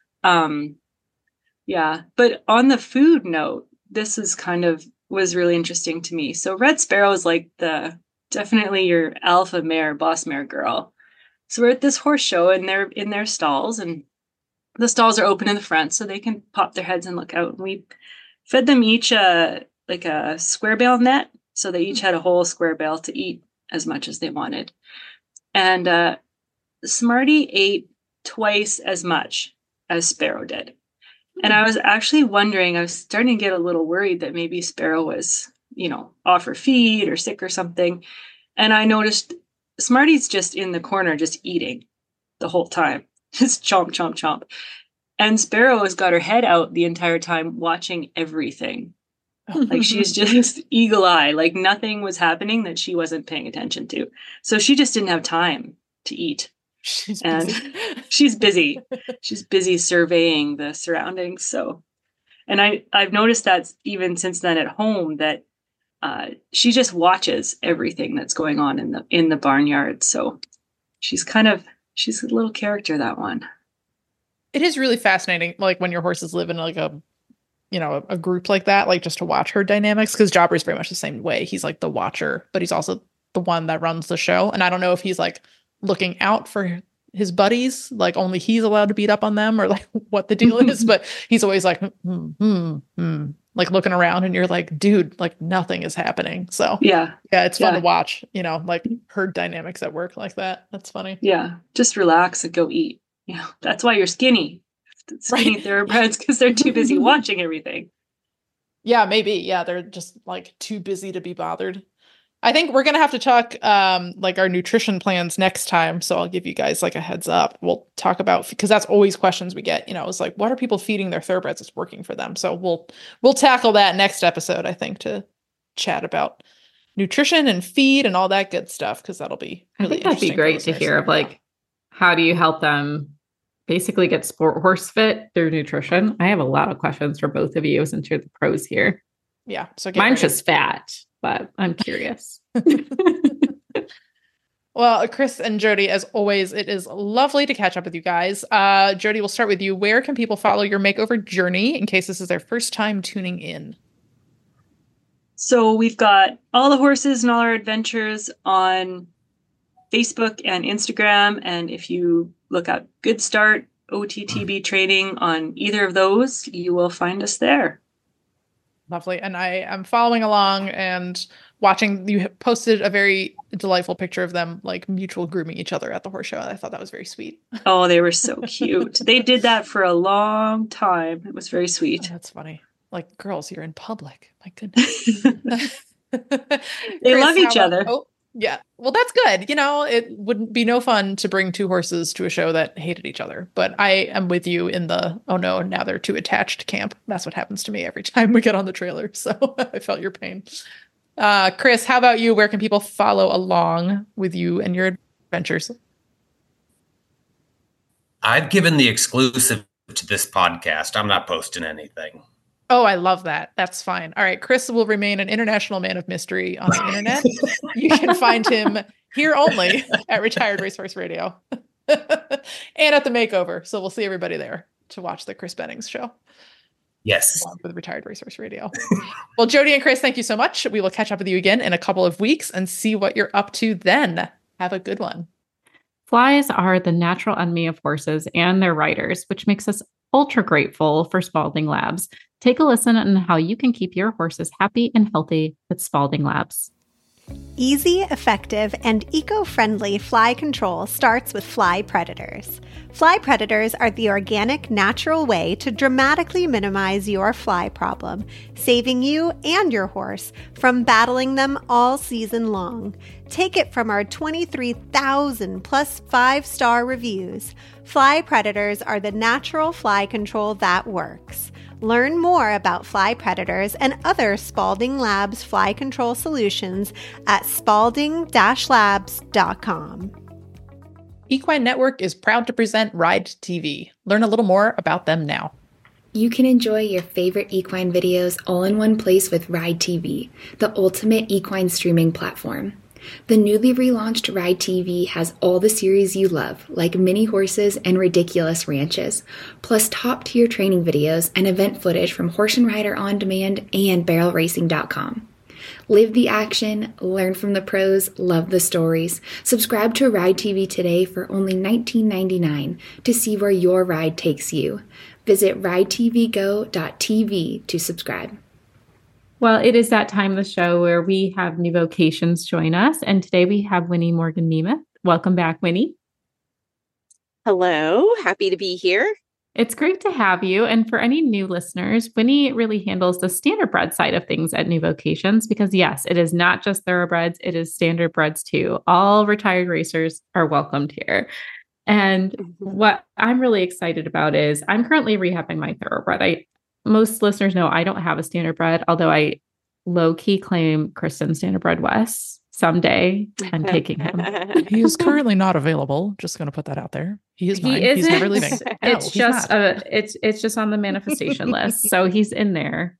But on the food note, this is was really interesting to me. So Red Sparrow is definitely your alpha mare, boss mare girl. So we're at this horse show and they're in their stalls, and the stalls are open in the front so they can pop their heads and look out. And we fed them each a square bale net. So they each had a whole square bale to eat as much as they wanted. And Smarty ate twice as much as Sparrow did. And I was actually wondering, I was starting to get a little worried that maybe Sparrow was, off her feed or sick or something. And I noticed Smarty's just in the corner, just eating the whole time. Just chomp, chomp, chomp. And Sparrow has got her head out the entire time watching everything. She's just eagle eye, nothing was happening that she wasn't paying attention to. So she just didn't have time to eat. She's busy. She's busy surveying the surroundings. So, and I've noticed that even since then at home that she just watches everything that's going on in the barnyard. So she's a little character, that one. It is really fascinating. When your horses live in a group like that, just to watch her dynamics, because Jobber's very much the same way. He's the watcher, but he's also the one that runs the show. And I don't know if he's looking out for his buddies, only he's allowed to beat up on them, or what the deal is, but he's always looking around, and you're dude, nothing is happening. So yeah, it's fun to watch, herd dynamics at work like that. That's funny. Yeah. Just relax and go eat. That's why you're skinny. Skinny thoroughbreds, because they're too busy watching everything. Yeah, maybe. Yeah, they're just too busy to be bothered. I think we're gonna have to talk our nutrition plans next time. So I'll give you guys a heads up. We'll talk about, because that's always questions we get. It's what are people feeding their thoroughbreds that's working for them? So we'll tackle that next episode, I think, to chat about nutrition and feed and all that good stuff, because that'll be really I think that'd be great to hear of how do you help them basically get sport horse fit through nutrition. I have a lot of questions for both of you since you're the pros here. Yeah. So mine's just fat, but I'm curious. Well, Chris and Jody, as always, it is lovely to catch up with you guys. Jody, we'll start with you. Where can people follow your makeover journey in case this is their first time tuning in? So we've got all the horses and all our adventures on Facebook and Instagram. And if you look up Good Start OTTB training on either of those, you will find us there. Lovely. And I am following along and watching. You posted a very delightful picture of them mutual grooming each other at the horse show. I thought that was very sweet. Oh, they were so cute. They did that for a long time. It was very sweet. Oh, that's funny. Girls, you're in public. My goodness. They love each other. Yeah. Well, that's good. It wouldn't be no fun to bring two horses to a show that hated each other. But I am with you in the, oh no, now they're too attached camp. That's what happens to me every time we get on the trailer. So I felt your pain. Chris, how about you? Where can people follow along with you and your adventures? I've given the exclusive to this podcast. I'm not posting anything. Oh, I love that. That's fine. All right. Chris will remain an international man of mystery on the internet. You can find him here only at Retired Racehorse Radio and at the Makeover. So we'll see everybody there to watch the Chris Bennings show. Yes. With Retired Racehorse Radio. Well, Jody and Chris, thank you so much. We will catch up with you again in a couple of weeks and see what you're up to then. Have a good one. Flies are the natural enemy of horses and their riders, which makes us ultra grateful for Spalding Labs. Take a listen on how you can keep your horses happy and healthy with Spalding Labs. Easy, effective, and eco-friendly fly control starts with Fly Predators. Fly Predators are the organic, natural way to dramatically minimize your fly problem, saving you and your horse from battling them all season long. Take it from our 23,000 plus 5-star reviews. Fly Predators are the natural fly control that works. Learn more about Fly Predators and other Spalding Labs fly control solutions at spalding-labs.com. Equine Network is proud to present Ride TV. Learn a little more about them now. You can enjoy your favorite equine videos all in one place with Ride TV, the ultimate equine streaming platform. The newly relaunched Ride TV has all the series you love, like mini horses and ridiculous ranches, plus top-tier training videos and event footage from Horse and Rider On Demand and BarrelRacing.com. Live the action, learn from the pros, love the stories. Subscribe to Ride TV today for only $19.99 to see where your ride takes you. Visit ridetvgo.tv to subscribe. Well, it is that time of the show where we have new vocations join us. And today we have Winnie Morgan Nemeth. Welcome back, Winnie. Hello. Happy to be here. It's great to have you. And for any new listeners, Winnie really handles the standardbred side of things at New Vocations because, yes, it is not just thoroughbreds, it is standardbreds too. All retired racers are welcomed here. And what I'm really excited about is I'm currently rehabbing my thoroughbred. Most listeners know I don't have a standardbred, although I low-key claim Kristen Standardbred Wes someday. I'm taking him. He is currently not available. Just going to put that out there. He is mine. He's never leaving. It's just on the manifestation list. So he's in there.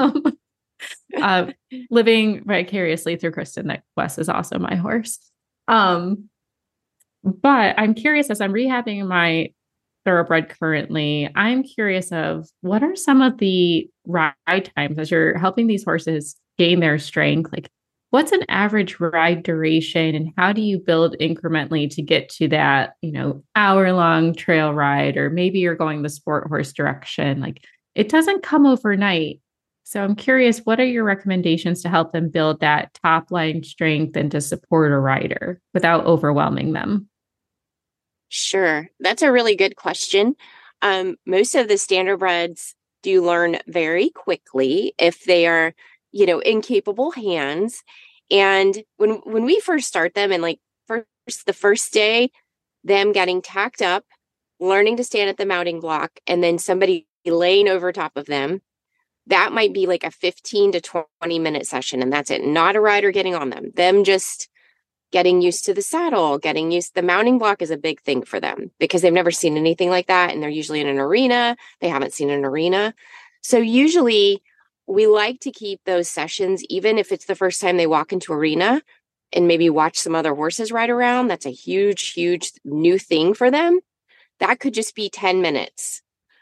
Living vicariously through Kristen, that Wes is also my horse. But I'm curious, as I'm rehabbing my thoroughbred currently, I'm curious of what are some of the ride times as you're helping these horses gain their strength? Like, what's an average ride duration and how do you build incrementally to get to that, hour-long trail ride, or maybe you're going the sport horse direction? Like, it doesn't come overnight. So I'm curious, what are your recommendations to help them build that top line strength and to support a rider without overwhelming them? Sure. That's a really good question. Most of the standardbreds do learn very quickly if they are, in capable hands. And when we first start them and the first day, them getting tacked up, learning to stand at the mounting block, and then somebody laying over top of them, that might be like a 15 to 20 minute session. And that's it. Not a rider getting on them just getting used to the saddle, the mounting block is a big thing for them because they've never seen anything like that. And they're usually in an arena. They haven't seen an arena. So usually we like to keep those sessions, even if it's the first time they walk into arena and maybe watch some other horses ride around. That's a huge, huge new thing for them. That could just be 10 minutes.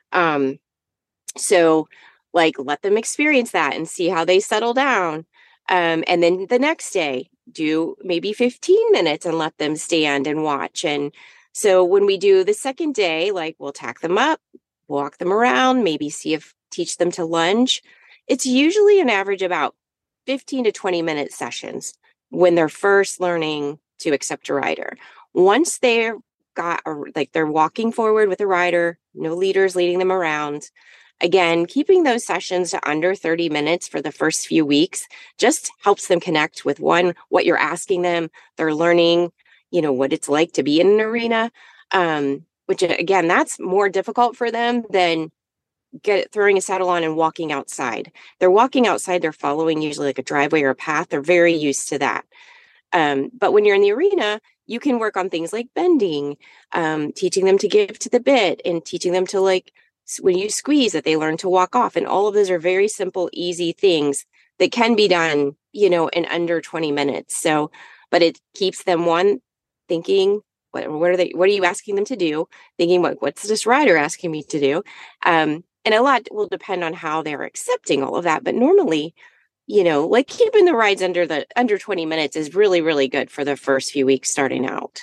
So let them experience that and see how they settle down. And then the next day, do maybe 15 minutes and let them stand and watch. And so when we do the second day, we'll tack them up, walk them around, maybe teach them to lunge. It's usually an average about 15 to 20 minute sessions when they're first learning to accept a rider. Once they're walking forward with a rider, no leaders leading them around, again, keeping those sessions to under 30 minutes for the first few weeks just helps them connect with what you're asking them. They're learning, what it's like to be in an arena, which again, that's more difficult for them than throwing a saddle on and walking outside. They're walking outside, they're following usually like a driveway or a path. They're very used to that. But when you're in the arena, you can work on things like bending, teaching them to give to the bit, and teaching them to, like, when you squeeze, that they learn to walk off. And all of those are very simple, easy things that can be done, in under 20 minutes. So, but it keeps them thinking, what are you asking them to do? Thinking, what's this rider asking me to do? And a lot will depend on how they're accepting all of that. But normally, like keeping the rides under 20 minutes is really, really good for the first few weeks starting out.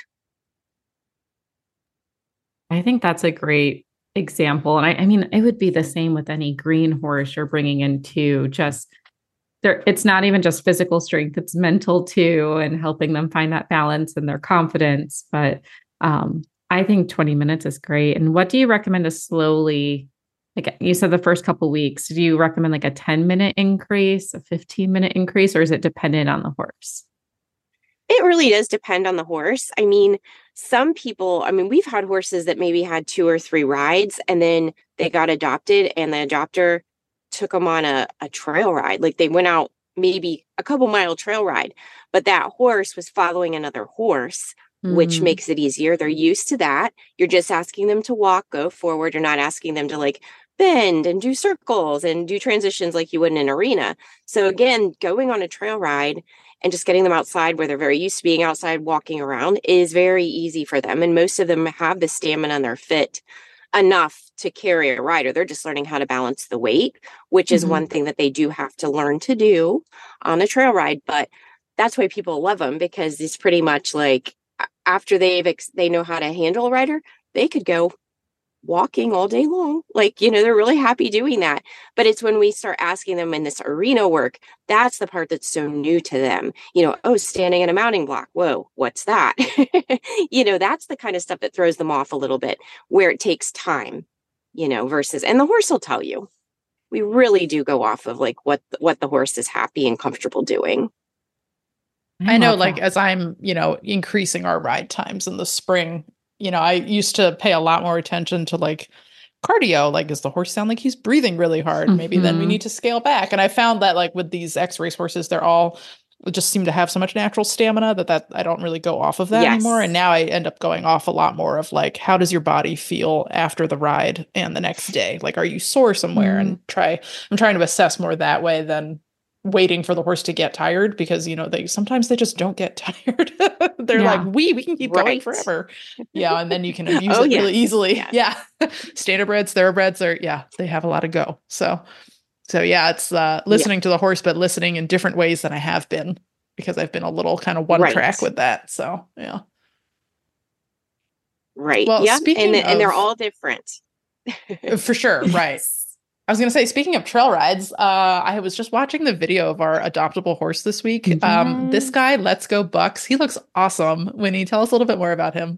I think that's a great example. And I mean, it would be the same with any green horse you're bringing in too. It's not even just physical strength, it's mental too, and helping them find that balance and their confidence. But I think 20 minutes is great. And what do you recommend to slowly, like you said, the first couple of weeks, do you recommend like a 10-minute increase, a 15-minute increase, or is it dependent on the horse? It really does depend on the horse. I mean, we've had horses that maybe had 2 or 3 rides and then they got adopted and the adopter took them on a trail ride. Like they went out maybe a couple mile trail ride, but that horse was following another horse, which makes it easier. They're used to that. You're just asking them to walk, go forward. You're not asking them to like bend and do circles and do transitions like you would in an arena. So again, going on a trail ride and just getting them outside where they're very used to being outside, walking around, is very easy for them. And most of them have the stamina and they're fit enough to carry a rider. They're just learning how to balance the weight, which is one thing that they do have to learn to do on a trail ride. But that's why people love them, because it's pretty much like after they know how to handle a rider, they could go walking all day long. Like, they're really happy doing that. But it's when we start asking them in this arena work, that's the part that's so new to them. Standing in a mounting block. Whoa, what's that? That's the kind of stuff that throws them off a little bit, where it takes time, versus, and the horse will tell you. We really do go off of like what the horse is happy and comfortable doing. I know, like, as I'm, increasing our ride times in the spring, I used to pay a lot more attention to like cardio. Like, does the horse sound like he's breathing really hard? Maybe then we need to scale back. And I found that like with these X-race horses, they're all just seem to have so much natural stamina that I don't really go off of that anymore. And now I end up going off a lot more of like, how does your body feel after the ride and the next day? Like, are you sore somewhere? And I'm trying to assess more that way than waiting for the horse to get tired, because sometimes they just don't get tired. They're like, we can keep going forever. Yeah. And then you can abuse it really easily. Yeah. Standardbreds, thoroughbreds they have a lot of go. So yeah, it's listening to the horse, but listening in different ways than I have been, because I've been a little kind of one track with that. So yeah. Right. Well, yeah. And they're all different. For sure. Right. I was going to say, speaking of trail rides, I was just watching the video of our adoptable horse this week. This guy, Let's Go Bucks, he looks awesome. Winnie, tell us a little bit more about him.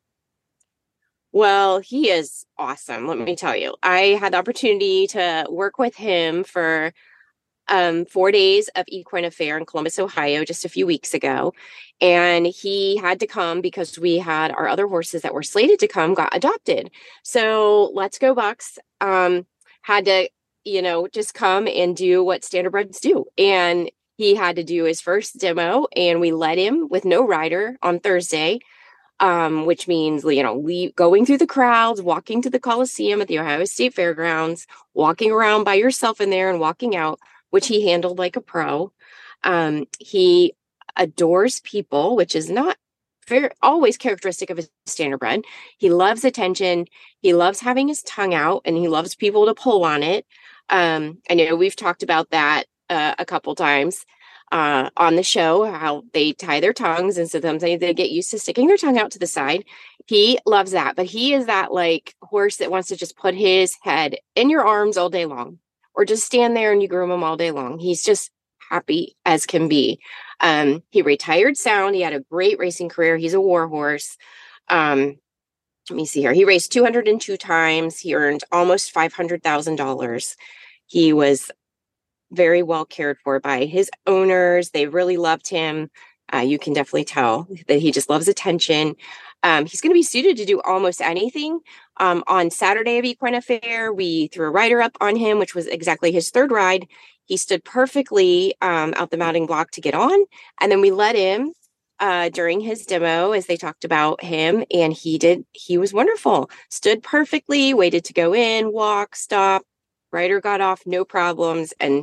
Well, he is awesome. Let me tell you, I had the opportunity to work with him for 4 days of Equine Affair in Columbus, Ohio, just a few weeks ago. And he had to come because we had our other horses that were slated to come got adopted. So Let's Go Bucks had to, just come and do what standardbreds do. And he had to do his first demo, and we let him with no rider on Thursday, which means, going through the crowds, walking to the Coliseum at the Ohio State Fairgrounds, walking around by yourself in there and walking out, which he handled like a pro. He adores people, which is not always characteristic of a standardbred. He loves attention. He loves having his tongue out, and he loves people to pull on it. I know we've talked about that a couple times on the show, how they tie their tongues, and so sometimes they get used to sticking their tongue out to the side. He loves that, but he is that like horse that wants to just put his head in your arms all day long, or just stand there and you groom him all day long. He's just happy as can be. He retired sound. He had a great racing career. He's a war horse. let me see here. He raced 202 times. He earned almost $500,000. He was very well cared for by his owners. They really loved him. You can definitely tell that he just loves attention. He's going to be suited to do almost anything. On Saturday of Equine Affair, we threw a rider up on him, which was exactly his third ride. He stood perfectly out the mounting block to get on. And then we let him during his demo as they talked about him. And he was wonderful. Stood perfectly, waited to go in, walk, stop. Rider got off, no problems. And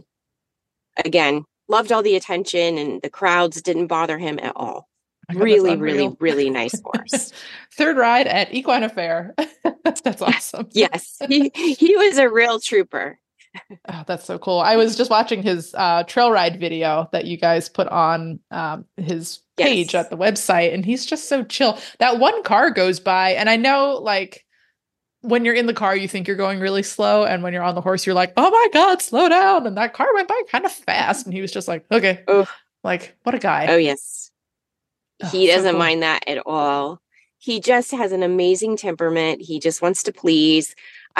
again, loved all the attention, and the crowds didn't bother him at all. Really, really, really nice horse. Third ride at Equine Affair. That's awesome. Yes, he was a real trooper. Oh, that's so cool. I was just watching his trail ride video that you guys put on his page at the website, and he's just so chill. That one car goes by, and I know, like, when you're in the car, you think you're going really slow, and when you're on the horse, you're like, oh my God, slow down. And that car went by kind of fast, and he was just like, okay. Like, what a guy. Oh, yes. He doesn't mind that at all. He just has an amazing temperament. He just wants to please.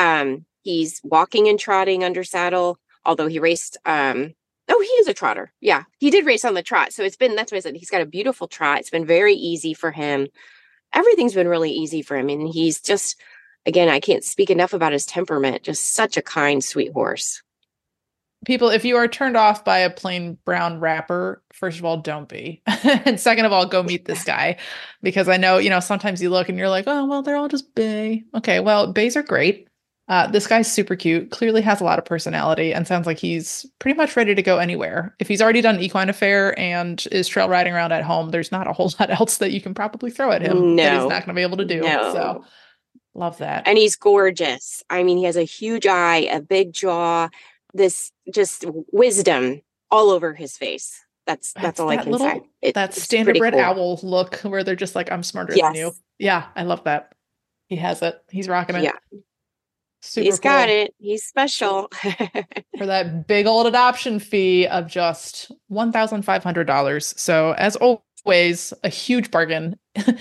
He's walking and trotting under saddle, although he raced. He is a trotter. Yeah, he did race on the trot. So that's what I said. He's got a beautiful trot. It's been very easy for him. Everything's been really easy for him. And he's just, again, I can't speak enough about his temperament. Just such a kind, sweet horse. People, if you are turned off by a plain brown wrapper, first of all, don't be. And second of all, go meet this guy. Because I know, sometimes you look and you're like, oh, well, they're all just bay. Okay, well, bays are great. This guy's super cute, clearly has a lot of personality, and sounds like he's pretty much ready to go anywhere. If he's already done Equine Affair and is trail riding around at home, there's not a whole lot else that you can probably throw at him that he's not going to be able to do. No. So love that. And he's gorgeous. I mean, he has a huge eye, a big jaw, this just wisdom all over his face. That's all I can say. That standardbred owl look where they're just like, I'm smarter than you. Yeah, I love that. He has it. He's rocking it. Yeah. Super He's cool. got it. He's special. For that big old adoption fee of just $1,500. So as always, a huge bargain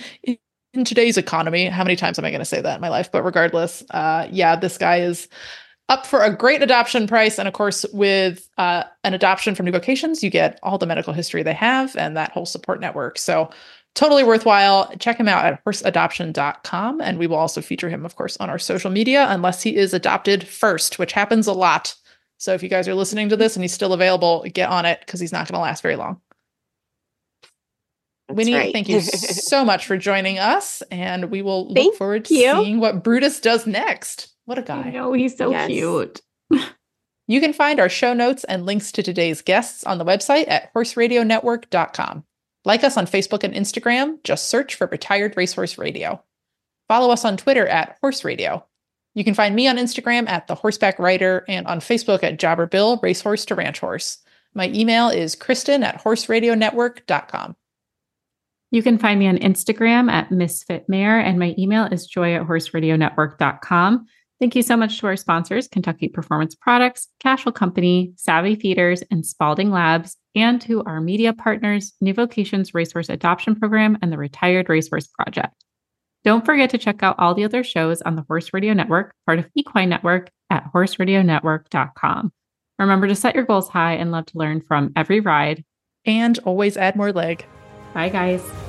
in today's economy. How many times am I going to say that in my life? But regardless, this guy is up for a great adoption price. And of course, with an adoption from New Vocations, you get all the medical history they have and that whole support network. So totally worthwhile. Check him out at horseadoption.com. And we will also feature him, of course, on our social media, unless he is adopted first, which happens a lot. So if you guys are listening to this and he's still available, get on it, because he's not going to last very long. That's Winnie, right. thank you so much for joining us. And we will look forward to seeing what Brutus does next. What a guy. I know, he's so cute. You can find our show notes and links to today's guests on the website at horseradionetwork.com. Like us on Facebook and Instagram, just search for Retired Racehorse Radio. Follow us on Twitter at Horse Radio. You can find me on Instagram at The Horseback Rider and on Facebook at Jobber Bill, Racehorse to Ranch Horse. My email is Kristen@horseradionetwork.com. You can find me on Instagram at Misfit Mare, and my email is joy@horseradionetwork.com. Thank you so much to our sponsors, Kentucky Performance Products, Cashel Company, Savvy Feeders, and Spalding Labs, and to our media partners, New Vocations Racehorse Adoption Program and the Retired Racehorse Project. Don't forget to check out all the other shows on the Horse Radio Network, part of Equine Network, at horseradionetwork.com. Remember to set your goals high and love to learn from every ride. And always add more leg. Bye, guys.